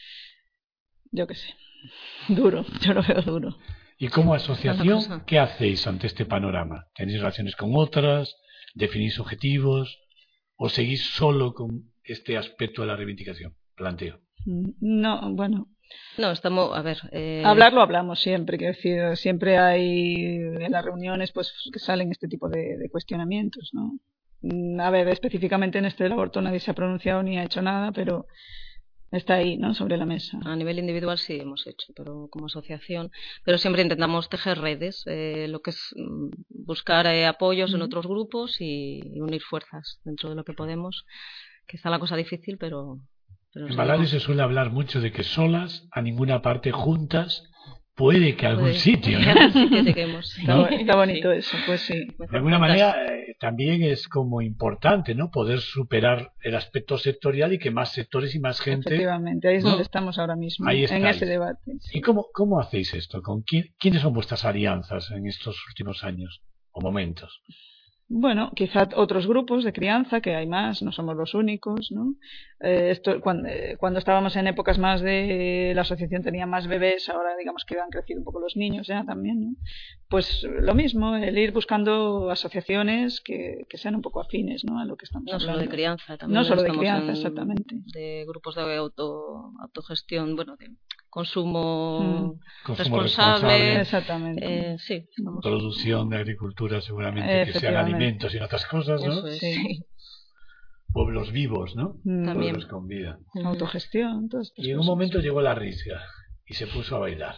Yo qué sé, duro, yo lo veo duro. ¿Y como asociación qué hacéis ante este panorama? ¿Tenéis relaciones con otras? ¿Definís objetivos? ¿O seguís solo con este aspecto de la reivindicación? Planteo. No, bueno. No, estamos, a ver. Hablarlo hablamos siempre, quiero decir, siempre hay en las reuniones pues que salen este tipo de cuestionamientos, ¿no? A ver, específicamente en este del aborto nadie se ha pronunciado ni ha hecho nada, pero Está ahí, ¿no? Sobre la mesa. A nivel individual sí hemos hecho, pero como asociación. Pero siempre intentamos tejer redes, lo que es buscar apoyos en otros grupos y unir fuerzas dentro de lo que podemos. Que está la cosa difícil, pero en Baladi se suele hablar mucho de que solas, a ninguna parte, juntas, puede que algún sitio, ¿no? Que lleguemos. Está bonito eso, pues sí. De alguna manera también es como importante, ¿no? Poder superar el aspecto sectorial y que más sectores y más gente... Efectivamente, ahí es donde estamos ahora mismo, en ese debate. Sí. ¿Y cómo hacéis esto? ¿Quiénes son vuestras alianzas en estos últimos años o momentos? Bueno, quizá otros grupos de crianza, que hay más, no somos los únicos, ¿no? Cuando estábamos en épocas más de la asociación tenía más bebés, ahora digamos que han crecido un poco los niños ya también, ¿no? Pues lo mismo, el ir buscando asociaciones que sean un poco afines, ¿no? A lo que estamos hablando. No solo de crianza, también. No solo de crianza, exactamente. De grupos de autogestión, bueno, de consumo responsable. Exactamente. Sí. Producción de agricultura, seguramente, que sean alimentos y otras cosas, ¿no? Eso es, sí. Pueblos vivos, ¿no? También. Pueblos con vida. Autogestión, todas estas Y en un cosas. momento llegó la risga y se puso a bailar.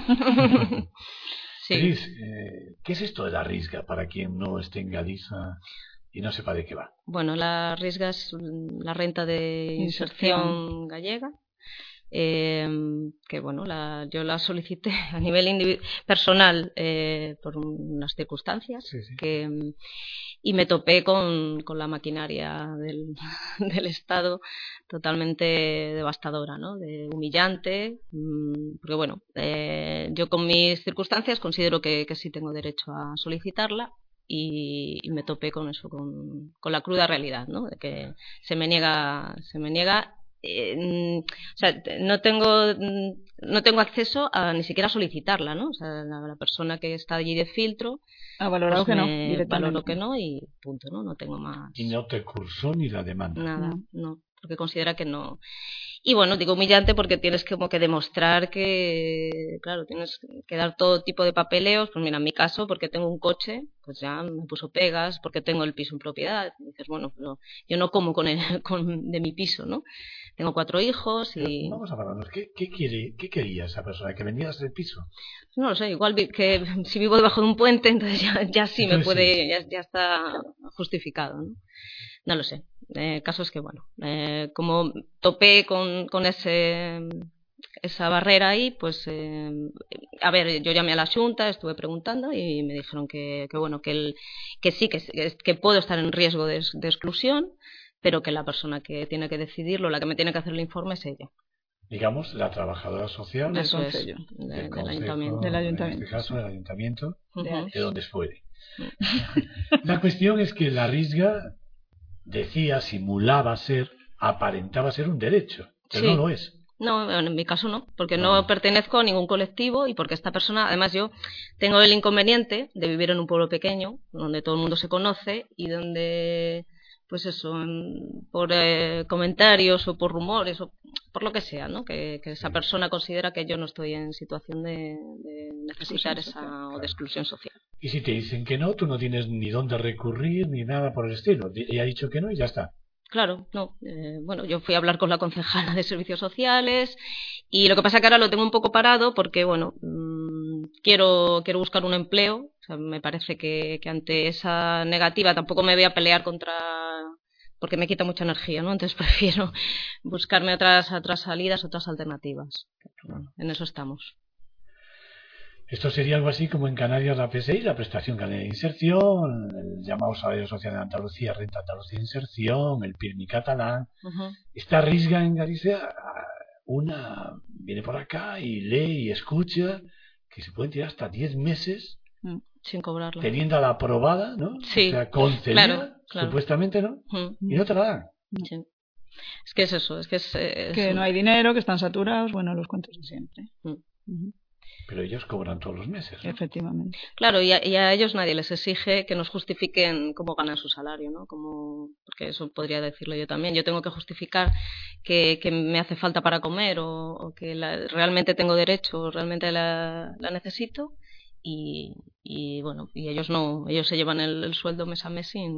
Sí. Cris, ¿qué es esto de la risga para quien no esté en Galiza y no sepa de qué va? Bueno, la risga es la renta de inserción gallega. Que bueno, yo la solicité a nivel personal por unas circunstancias y me topé con la maquinaria del Estado totalmente devastadora, ¿no? Humillante, porque bueno, yo con mis circunstancias considero que sí tengo derecho a solicitarla. Y me topé con eso, con la cruda realidad, ¿no? De que se me niega o sea, no tengo acceso a ni siquiera solicitarla, ¿no? O sea, la persona que está allí de filtro ha valorado pues que no, directamente. Valoró que no y punto, ¿no? No tengo más. Y no te cursó ni la demanda. Nada, no, porque considera que no. Y bueno, digo humillante porque tienes como que demostrar que, claro, tienes que dar todo tipo de papeleos. Pues mira, en mi caso, porque tengo un coche, pues ya me puso pegas, porque tengo el piso en propiedad. Y dices, bueno, pero yo no como de mi piso, ¿no? Tengo 4 hijos y... Vamos a hablarnos, ¿qué quería esa persona? ¿Que vendieras el piso? No lo sé, igual que si vivo debajo de un puente, entonces ya sí me puede, ya está justificado, ¿no? No lo sé. El caso es que, bueno, como topé con esa barrera ahí, pues, a ver, yo llamé a la Xunta, estuve preguntando y me dijeron que bueno, que sí, que puedo estar en riesgo de exclusión, pero que la persona que tiene que decidirlo, la que me tiene que hacer el informe es ella. Digamos, la trabajadora social Eso del es, del ayuntamiento. Del ayuntamiento. En este caso, del ayuntamiento, de donde fuere. La cuestión es que la risga aparentaba ser un derecho, pero no lo es. No, en mi caso no, porque no pertenezco a ningún colectivo y porque esta persona, además yo tengo el inconveniente de vivir en un pueblo pequeño, donde todo el mundo se conoce y donde, pues eso, por comentarios o por rumores o por lo que sea, ¿no? Que esa persona considera que yo no estoy en situación de necesitar o de exclusión social. Y si te dicen que no, tú no tienes ni dónde recurrir ni nada por el estilo. Ella ha dicho que no y ya está. Claro, no. Bueno, yo fui a hablar con la concejala de Servicios Sociales y lo que pasa es que ahora lo tengo un poco parado porque, bueno, quiero buscar un empleo. O sea, me parece que ante esa negativa tampoco me voy a pelear porque me quita mucha energía, ¿no? Entonces prefiero buscarme otras salidas, otras alternativas. Bueno, en eso estamos. Esto sería algo así como en Canarias la PSI, la prestación canaria de inserción, el llamado Salario Social de Andalucía, Renta Andalucía de Inserción, el PIRMI catalán. Esta risga en Galicia, una viene por acá y lee y escucha que se pueden tirar hasta 10 meses sin cobrarla, teniéndola aprobada, ¿no? Sí, o sea, concedida, claro. supuestamente, ¿no? Y no te la dan. Sí. Es que es eso, es que que no hay dinero, que están saturados, bueno, los cuentos de siempre. Pero ellos cobran todos los meses, ¿no? Efectivamente. Claro, y a ellos nadie les exige que nos justifiquen cómo ganan su salario, ¿no? Porque eso podría decirlo yo también. Yo tengo que justificar que me hace falta para comer o que realmente tengo derecho o realmente la necesito y bueno, y ellos no, ellos se llevan el sueldo mes a mes sin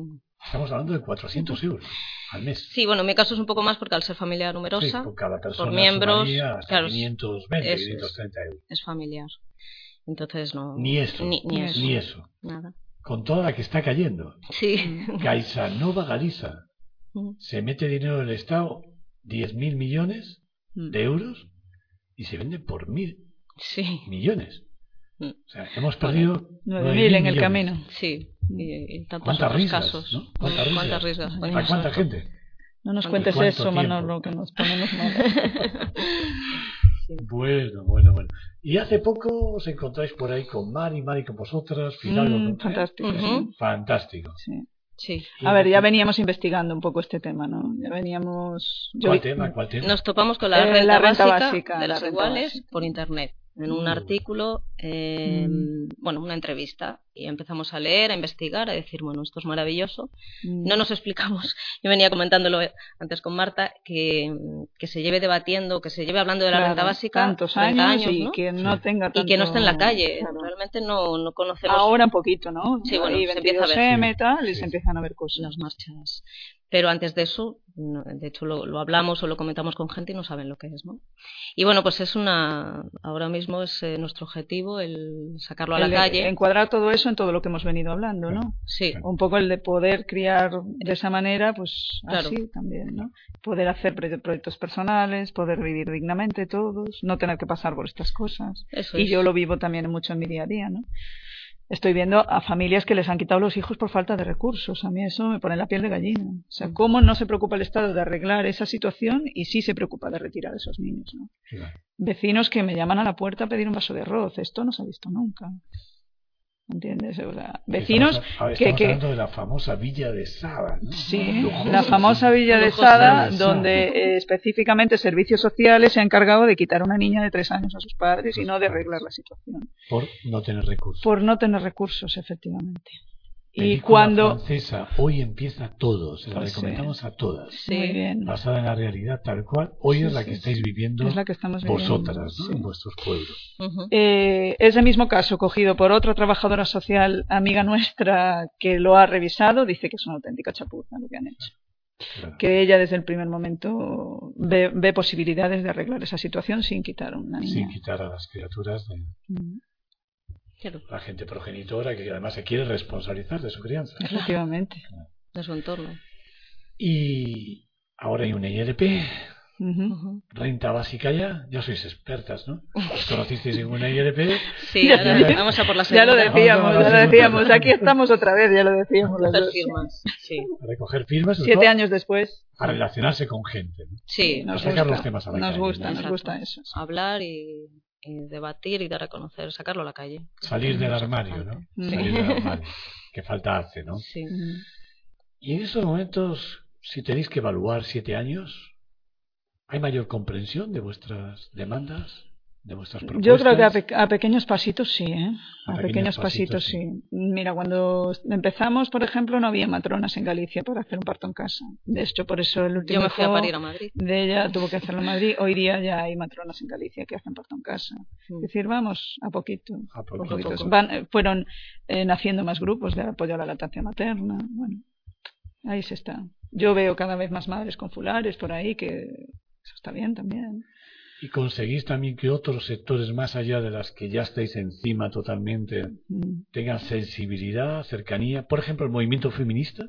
Estamos hablando de 400 euros al mes. Sí, bueno, en mi caso es un poco más porque al ser familia numerosa, Sí, por cada persona por miembros, sumaría hasta claro, 520, eso 530 euros. es familiar. Entonces no... Ni eso, ni eso. Nada. Con toda la que está cayendo. Sí. CaixaNova Galiza se mete dinero del Estado, 10.000 millones de euros, y se vende por 1.000 millones. O sea, hemos perdido 9.000 en el camino. Sí. Y tantos ¿Cuántas otros risas, casos. ¿no? ¿Cuántas risas? ¿A cuánta gente? No nos cuentes eso, Manolo, que nos ponemos mal. Sí. Bueno. Y hace poco os encontráis por ahí con Mari con vosotras, Fidalgo, ¿no? Fantástico. Fantástico. Sí. A ver, ya veníamos investigando un poco este tema, ¿no? Ya veníamos... ¿Cuál tema? Nos topamos con la renta básica de la las renta iguales básica. por internet, en un artículo, bueno, una entrevista, y empezamos a leer, a investigar, a decir, bueno, esto es maravilloso. No nos explicamos, yo venía comentándolo antes con Marta, que se lleve debatiendo, que se lleve hablando de la renta básica tantos años, y ¿no? que no tenga tanto... Y que no esté en la calle, realmente no conocemos... Ahora un poquito, ¿no? Sí, bueno, y se empieza a ver. 22M y tal, y se empiezan a ver cosas. Las marchas. Pero antes de eso, de hecho lo hablamos o lo comentamos con gente y no saben lo que es, ¿no? Y bueno, pues ahora mismo es nuestro objetivo el sacarlo a la calle. Encuadrar todo eso en todo lo que hemos venido hablando, ¿no? Sí. Un poco el de poder criar de esa manera, pues claro. Así también, ¿no? Poder hacer proyectos personales, poder vivir dignamente todos, no tener que pasar por estas cosas. Eso y es. yo lo vivo también mucho en mi día a día, ¿no? Estoy viendo a familias que les han quitado los hijos por falta de recursos. A mí eso me pone la piel de gallina. O sea, ¿cómo no se preocupa el Estado de arreglar esa situación y sí se preocupa de retirar a esos niños, ¿no? Claro. Vecinos que me llaman a la puerta a pedir un vaso de arroz. Esto no se ha visto nunca. ¿Entiendes? O sea, vecinos estamos hablando de la famosa Villa de Sada, ¿no? Sí, Lujoso, la famosa Villa de Sada, donde específicamente Servicios Sociales se ha encargado de quitar a una niña de 3 años a sus padres y no de arreglar la situación. Por no tener recursos. Por no tener recursos, efectivamente. Película Y cuando... francesa, Hoy empieza todo, se la Pues recomendamos a todas. Sí. Muy bien. Basada en la realidad tal cual, hoy es la que estáis viviendo Es la que estamos viviendo, vosotras, ¿no? sí. En vuestros pueblos. Ese mismo caso cogido por otra trabajadora social amiga nuestra que lo ha revisado, dice que es una auténtica chapuza lo que han hecho. Claro. Que ella desde el primer momento ve posibilidades de arreglar esa situación sin quitar a una niña. Sin quitar a las criaturas de la gente progenitora que además se quiere responsabilizar de su crianza. Efectivamente. De su entorno. Y ahora hay una ILP, renta básica ya sois expertas, ¿no? ¿Os conocisteis en una ILP? Sí, ahora vamos a por la Ya segunda. lo decíamos, aquí estamos otra vez, ya lo decíamos. Las Recoger dos. firmas, sí. A recoger firmas. 7 años después. A relacionarse con gente, ¿no? Sí, A sacar los temas a la calle. Nos Exacto. gusta eso. Hablar y debatir y dar a conocer, sacarlo a la calle. Salir del armario, ¿no? Sí. Salir del armario. Que falta hace, ¿no? Sí. Y en esos momentos, si tenéis que evaluar 7 años, ¿hay mayor comprensión de vuestras demandas, de vuestras propuestas? Yo creo que a pequeños pasitos sí, ¿eh? A A pequeños pasitos sí. Mira, cuando empezamos, por ejemplo, no había matronas en Galicia para hacer un parto en casa. De hecho, por eso el último Yo me fui a hijo parir a Madrid. de ella tuvo que hacerlo en Madrid. Hoy día ya hay matronas en Galicia que hacen parto en casa. Es decir, vamos a poquito. A Poquitos. poquito. Fueron naciendo más grupos de apoyo a la lactancia materna. Bueno, ahí se está. Yo veo cada vez más madres con fulares por ahí, que eso está bien también. ¿Y conseguís también que otros sectores, más allá de las que ya estáis encima totalmente, tengan sensibilidad, cercanía? Por ejemplo, el movimiento feminista.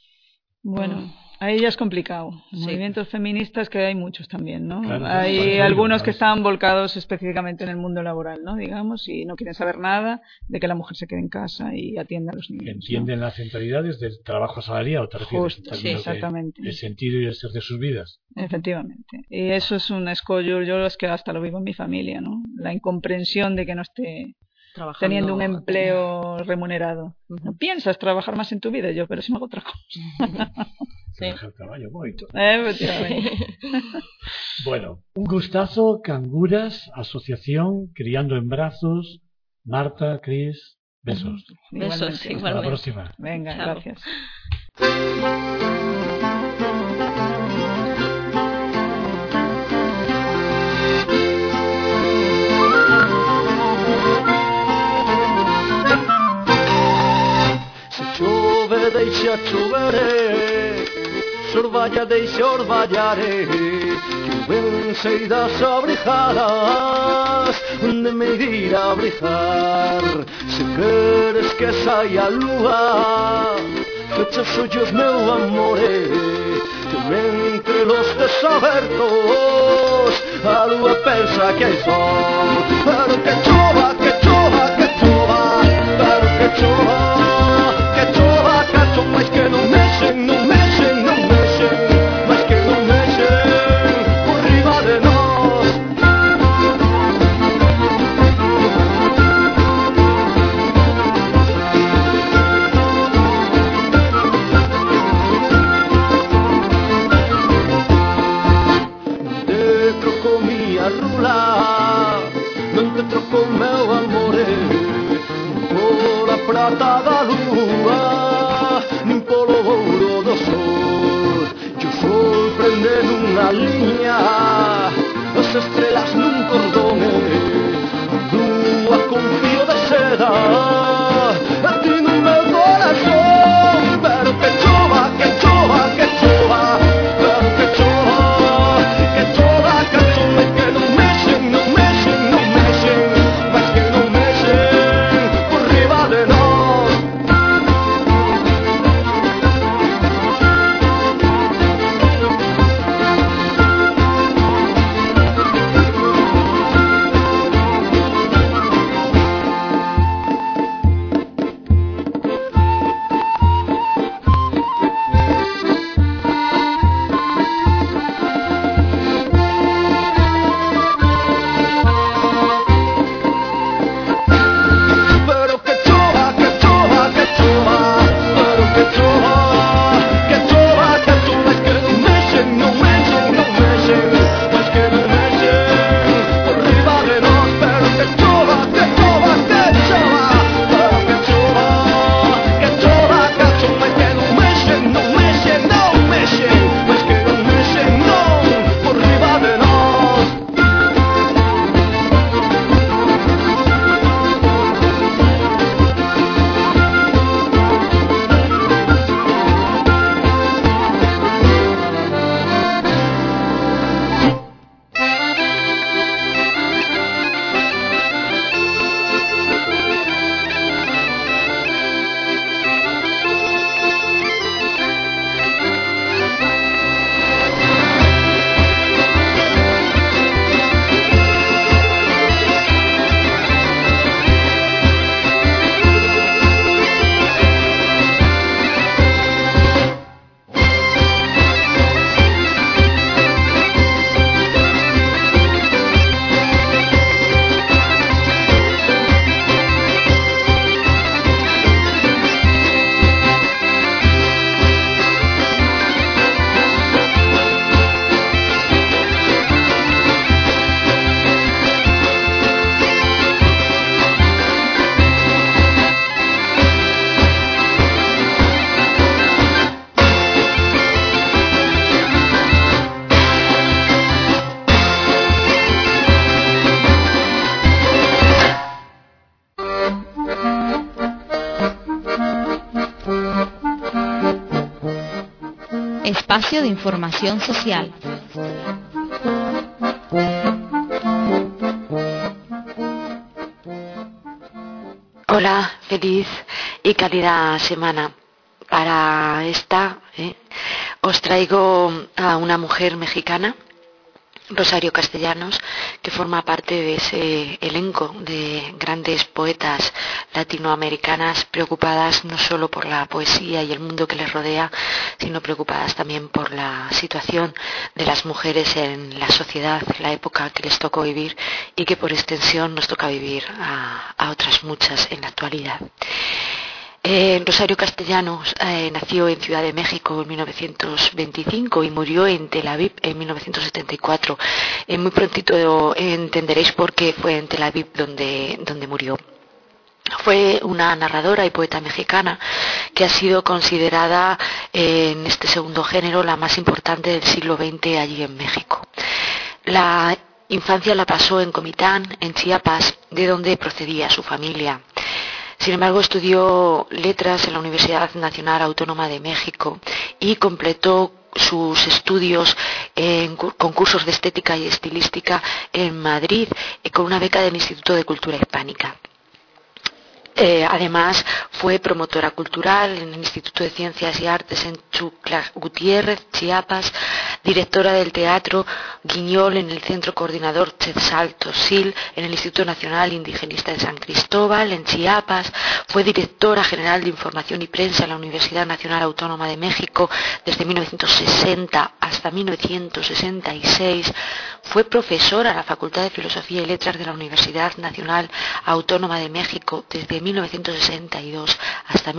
Bueno, ahí ya es complicado. Sí. Movimientos feministas que hay muchos también, ¿no? Claro, Hay por eso algunos digo, que están volcados específicamente en el mundo laboral, ¿no? Digamos, y no quieren saber nada de que la mujer se quede en casa y atienda a los niños. Entienden las centralidades del trabajo asalariado, ¿te refieres? Justo, En términos sí, exactamente. El sentido y el ser de sus vidas. Efectivamente. Y eso es un escollo, yo es que hasta lo vivo en mi familia, ¿no? La incomprensión de que no esté Trabajando. teniendo un empleo remunerado. ¿No piensas trabajar más en tu vida? Yo, pero si me hago otra cosa. Sí. El caballo, moito. Efectivamente. Bueno, un gustazo, Canguras, Asociación Criando en Brazos, Marta, Cris, besos. Besos, Igualmente. Hasta la igualmente. próxima. Venga, Chao. gracias. Se chove se deixa chover, xorballa deixa orballare, que o ben sei das abrijadas onde me ir a abrijar. Se queres que saia a lúa, fecha os ollos, meu amore, que mentre los desabertos a lúa pensa que hai sol. Pero que chova, que chova, que chova, pero que chova, que chova, cacho, mais que non mexen, non mexen, non mexen, mais que non mexen por riba de nós. Te troco mía rula, non te troco meu amore, pola prata da lúa, nin polo ouro do sol. E o sol prende nunha liña, as estrelas nun cordón, a lúa con fío de seda, a ti no meu corazón. Pero que chova, que chova, que chova, pero que chova, que chova, que chova, que non mexen, non mexen, non mexen, mas que non mexen por riba de nós. Pero que chova, que chova, que chova, pero que chova, que chova, que chova, que non mexen, non mexen, non mexen, mas que non mexen por riba de nós. Pero que chova, que chova, que chova, pero que chova, que chova, que chova, que non mexen, non mexen, non mexen, mas que non mexen, non por riba de nós. Espacio de información social. Hola, feliz y cálida semana. Para esta os traigo a una mujer mexicana, Rosario Castellanos, que forma parte de ese elenco de grandes poetas latinoamericanas preocupadas no solo por la poesía y el mundo que les rodea, sino preocupadas también por la situación de las mujeres en la sociedad, la época que les tocó vivir y que por extensión nos toca vivir a otras muchas en la actualidad. Rosario Castellanos nació en Ciudad de México en 1925 y murió en Tel Aviv en 1974. Muy prontito entenderéis por qué fue en Tel Aviv donde murió. Fue una narradora y poeta mexicana que ha sido considerada en este segundo género la más importante del siglo XX allí en México. La infancia la pasó en Comitán, en Chiapas, de donde procedía su familia. Sin embargo, estudió letras en la Universidad Nacional Autónoma de México y completó sus estudios en concursos de estética y estilística en Madrid con una beca del Instituto de Cultura Hispánica. Además, fue promotora cultural en el Instituto de Ciencias y Artes en Tuxtla Gutiérrez, Chiapas, directora del Teatro Guiñol en el Centro Coordinador Quetzaltozil en el Instituto Nacional Indigenista de San Cristóbal, en Chiapas, fue directora general de Información y Prensa en la Universidad Nacional Autónoma de México desde 1960 hasta 1966, fue profesora en la Facultad de Filosofía y Letras de la Universidad Nacional Autónoma de México desde 1962 hasta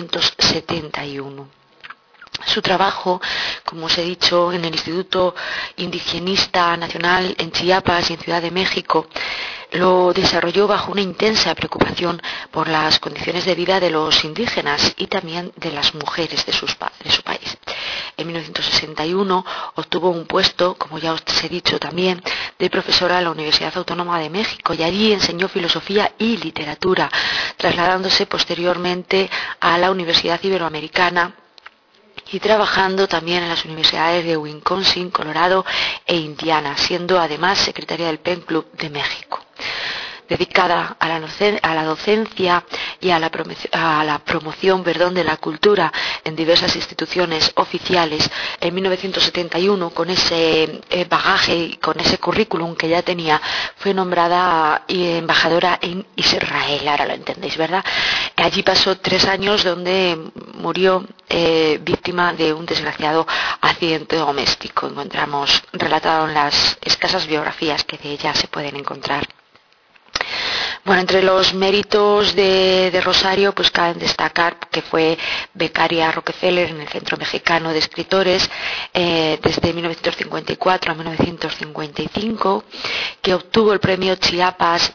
1971. Su trabajo, como os he dicho, en el Instituto Indigenista Nacional en Chiapas y en Ciudad de México, lo desarrolló bajo una intensa preocupación por las condiciones de vida de los indígenas y también de las mujeres de su país. En 1961 obtuvo un puesto, como ya os he dicho también, de profesora en la Universidad Autónoma de México y allí enseñó filosofía y literatura, trasladándose posteriormente a la Universidad Iberoamericana y trabajando también en las universidades de Wisconsin, Colorado e Indiana, siendo además secretaria del Pen Club de México. Dedicada a la docencia y a la promoción de la cultura en diversas instituciones oficiales, en 1971, con ese bagaje y con ese currículum que ya tenía, fue nombrada embajadora en Israel, ahora lo entendéis, ¿verdad? Allí pasó 3 años donde murió víctima de un desgraciado accidente doméstico. Encontramos relatado en las escasas biografías que de ella se pueden encontrar. Bueno, entre los méritos de Rosario, pues cabe destacar que fue becaria Rockefeller en el Centro Mexicano de Escritores desde 1954 a 1955, que obtuvo el premio Chiapas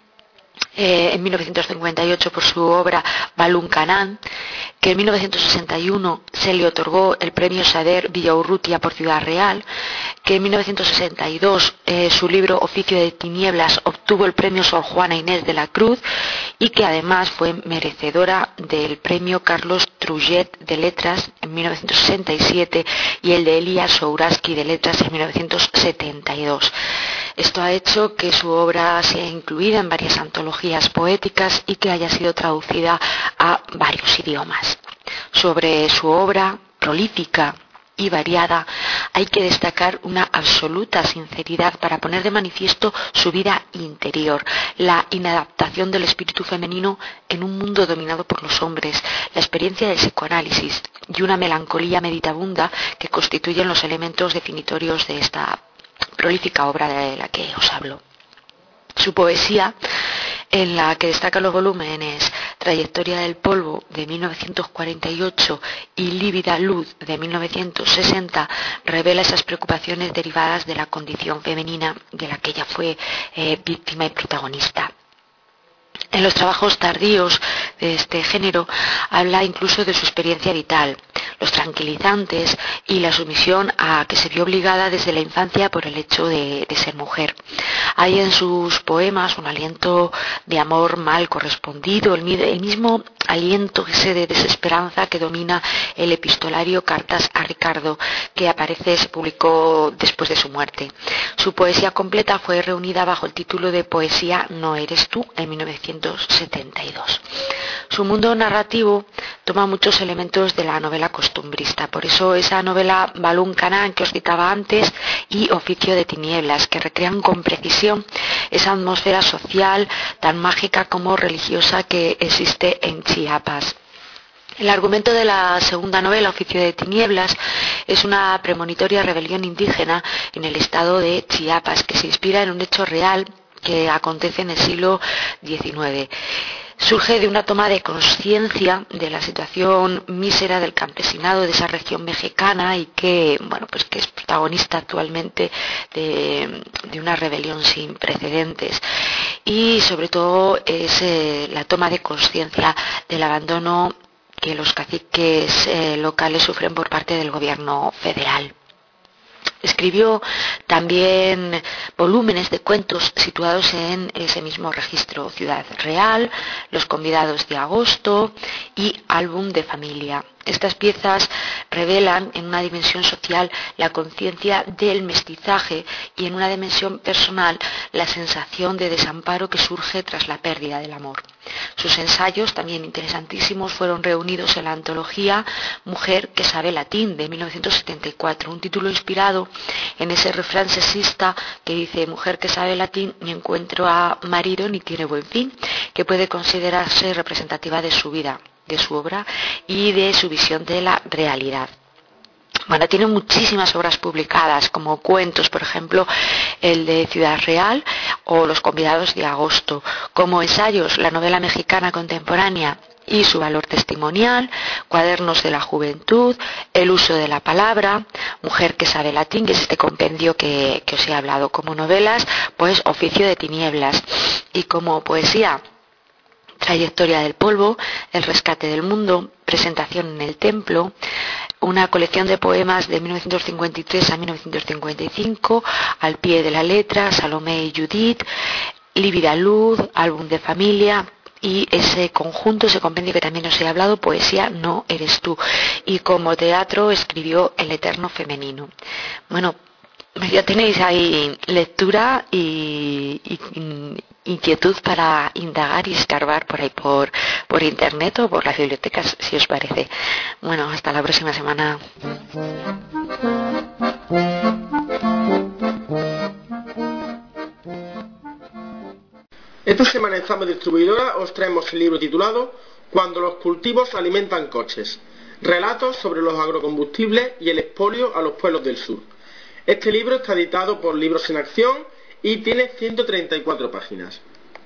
en 1958 por su obra Balún Canán, que en 1961 se le otorgó el premio Sader Villaurrutia por Ciudad Real, que en 1962 su libro Oficio de Tinieblas obtuvo el premio Sor Juana Inés de la Cruz y que además fue merecedora del premio Carlos Trullet de Letras en 1967 y el de Elías Souraski de Letras en 1972. Esto ha hecho que su obra sea incluida en varias antologías poéticas y que haya sido traducida a varios idiomas. Sobre su obra prolífica y variada, hay que destacar una absoluta sinceridad para poner de manifiesto su vida interior, la inadaptación del espíritu femenino en un mundo dominado por los hombres, la experiencia del psicoanálisis y una melancolía meditabunda que constituyen los elementos definitorios de esta prolífica obra de la que os hablo. Su poesía, en la que destacan los volúmenes Trayectoria del Polvo de 1948 y Lívida Luz de 1960, revela esas preocupaciones derivadas de la condición femenina de la que ella fue víctima y protagonista. En los trabajos tardíos de este género habla incluso de su experiencia vital, los tranquilizantes y la sumisión a que se vio obligada desde la infancia por el hecho de ser mujer. Hay en sus poemas un aliento de amor mal correspondido, el mismo aliento ese de desesperanza que domina el epistolario Cartas a Ricardo, que se publicó después de su muerte. Su poesía completa fue reunida bajo el título de Poesía No eres tú en 1972. Su mundo narrativo toma muchos elementos de la novela costumbrista, por eso esa novela Balún Canán que os citaba antes y Oficio de Tinieblas, que recrean con precisión esa atmósfera social tan mágica como religiosa que existe en Chiapas. El argumento de la segunda novela, Oficio de Tinieblas, es una premonitoria rebelión indígena en el estado de Chiapas que se inspira en un hecho real que acontece en el siglo XIX. Surge de una toma de conciencia de la situación mísera del campesinado de esa región mexicana y que es protagonista actualmente de una rebelión sin precedentes. Y sobre todo es la toma de conciencia del abandono que los caciques locales sufren por parte del gobierno federal. Escribió también volúmenes de cuentos situados en ese mismo registro: Ciudad Real, Los convidados de agosto y Álbum de familia. Estas piezas revelan en una dimensión social la conciencia del mestizaje y en una dimensión personal la sensación de desamparo que surge tras la pérdida del amor. Sus ensayos, también interesantísimos, fueron reunidos en la antología Mujer que sabe latín de 1974, un título inspirado en ese refrán sexista que dice: mujer que sabe latín ni encuentro a marido ni tiene buen fin, que puede considerarse representativa de su vida, de su obra y de su visión de la realidad. Bueno, tiene muchísimas obras publicadas, como cuentos, por ejemplo, el de Ciudad Real o Los convidados de agosto, como ensayos, la novela mexicana contemporánea y su valor testimonial, Cuadernos de la juventud, El uso de la palabra, Mujer que sabe latín, que es este compendio que os he hablado, como novelas, pues Oficio de tinieblas, y como poesía, Trayectoria del polvo, El rescate del mundo, Presentación en el templo, una colección de poemas de 1953 a 1955, Al pie de la letra, Salomé y Judith, Lívida luz, Álbum de familia, y ese conjunto, ese compendio que también os he hablado, Poesía no eres tú. Y como teatro escribió El eterno femenino. Bueno, ya tenéis ahí lectura y inquietud para indagar y escarbar por ahí por internet o por las bibliotecas, si os parece. Bueno, hasta la próxima semana. Esta semana en Zamba Distribuidora os traemos el libro titulado Cuando los cultivos alimentan coches, relatos sobre los agrocombustibles y el expolio a los pueblos del sur. Este libro está editado por Libros en Acción y tiene 134 páginas.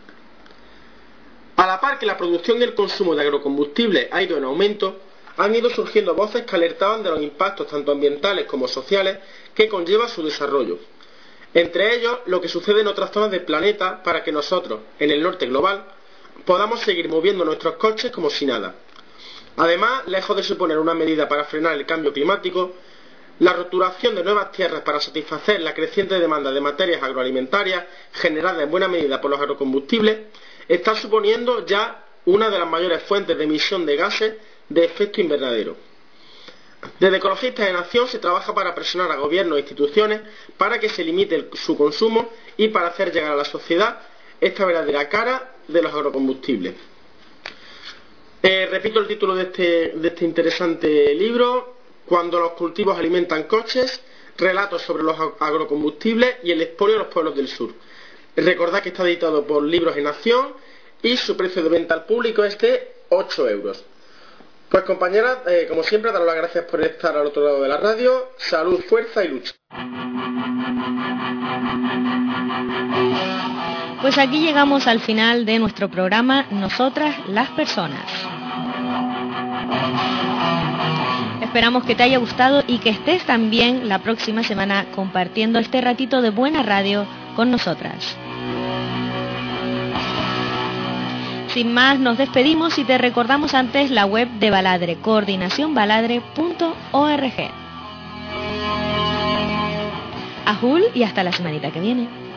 A la par que la producción y el consumo de agrocombustibles ha ido en aumento, han ido surgiendo voces que alertaban de los impactos tanto ambientales como sociales que conlleva su desarrollo. Entre ellos, lo que sucede en otras zonas del planeta para que nosotros, en el norte global, podamos seguir moviendo nuestros coches como si nada. Además, lejos de suponer una medida para frenar el cambio climático, la roturación de nuevas tierras para satisfacer la creciente demanda de materias agroalimentarias generada en buena medida por los agrocombustibles está suponiendo ya una de las mayores fuentes de emisión de gases de efecto invernadero. Desde Ecologistas en Acción se trabaja para presionar a gobiernos e instituciones para que se limite su consumo y para hacer llegar a la sociedad esta verdadera cara de los agrocombustibles. Repito el título de este interesante libro: Cuando los cultivos alimentan coches, relatos sobre los agrocombustibles y el expolio a los pueblos del sur. Recordad que está editado por Libros en Acción y su precio de venta al público es de 8 euros. Pues compañeras, como siempre, daros las gracias por estar al otro lado de la radio. Salud, fuerza y lucha. Pues aquí llegamos al final de nuestro programa Nosotras las Personas. Esperamos que te haya gustado y que estés también la próxima semana compartiendo este ratito de buena radio con nosotras. Sin más, nos despedimos y te recordamos antes la web de Baladre, coordinacionbaladre.org. Ajul y hasta la semanita que viene.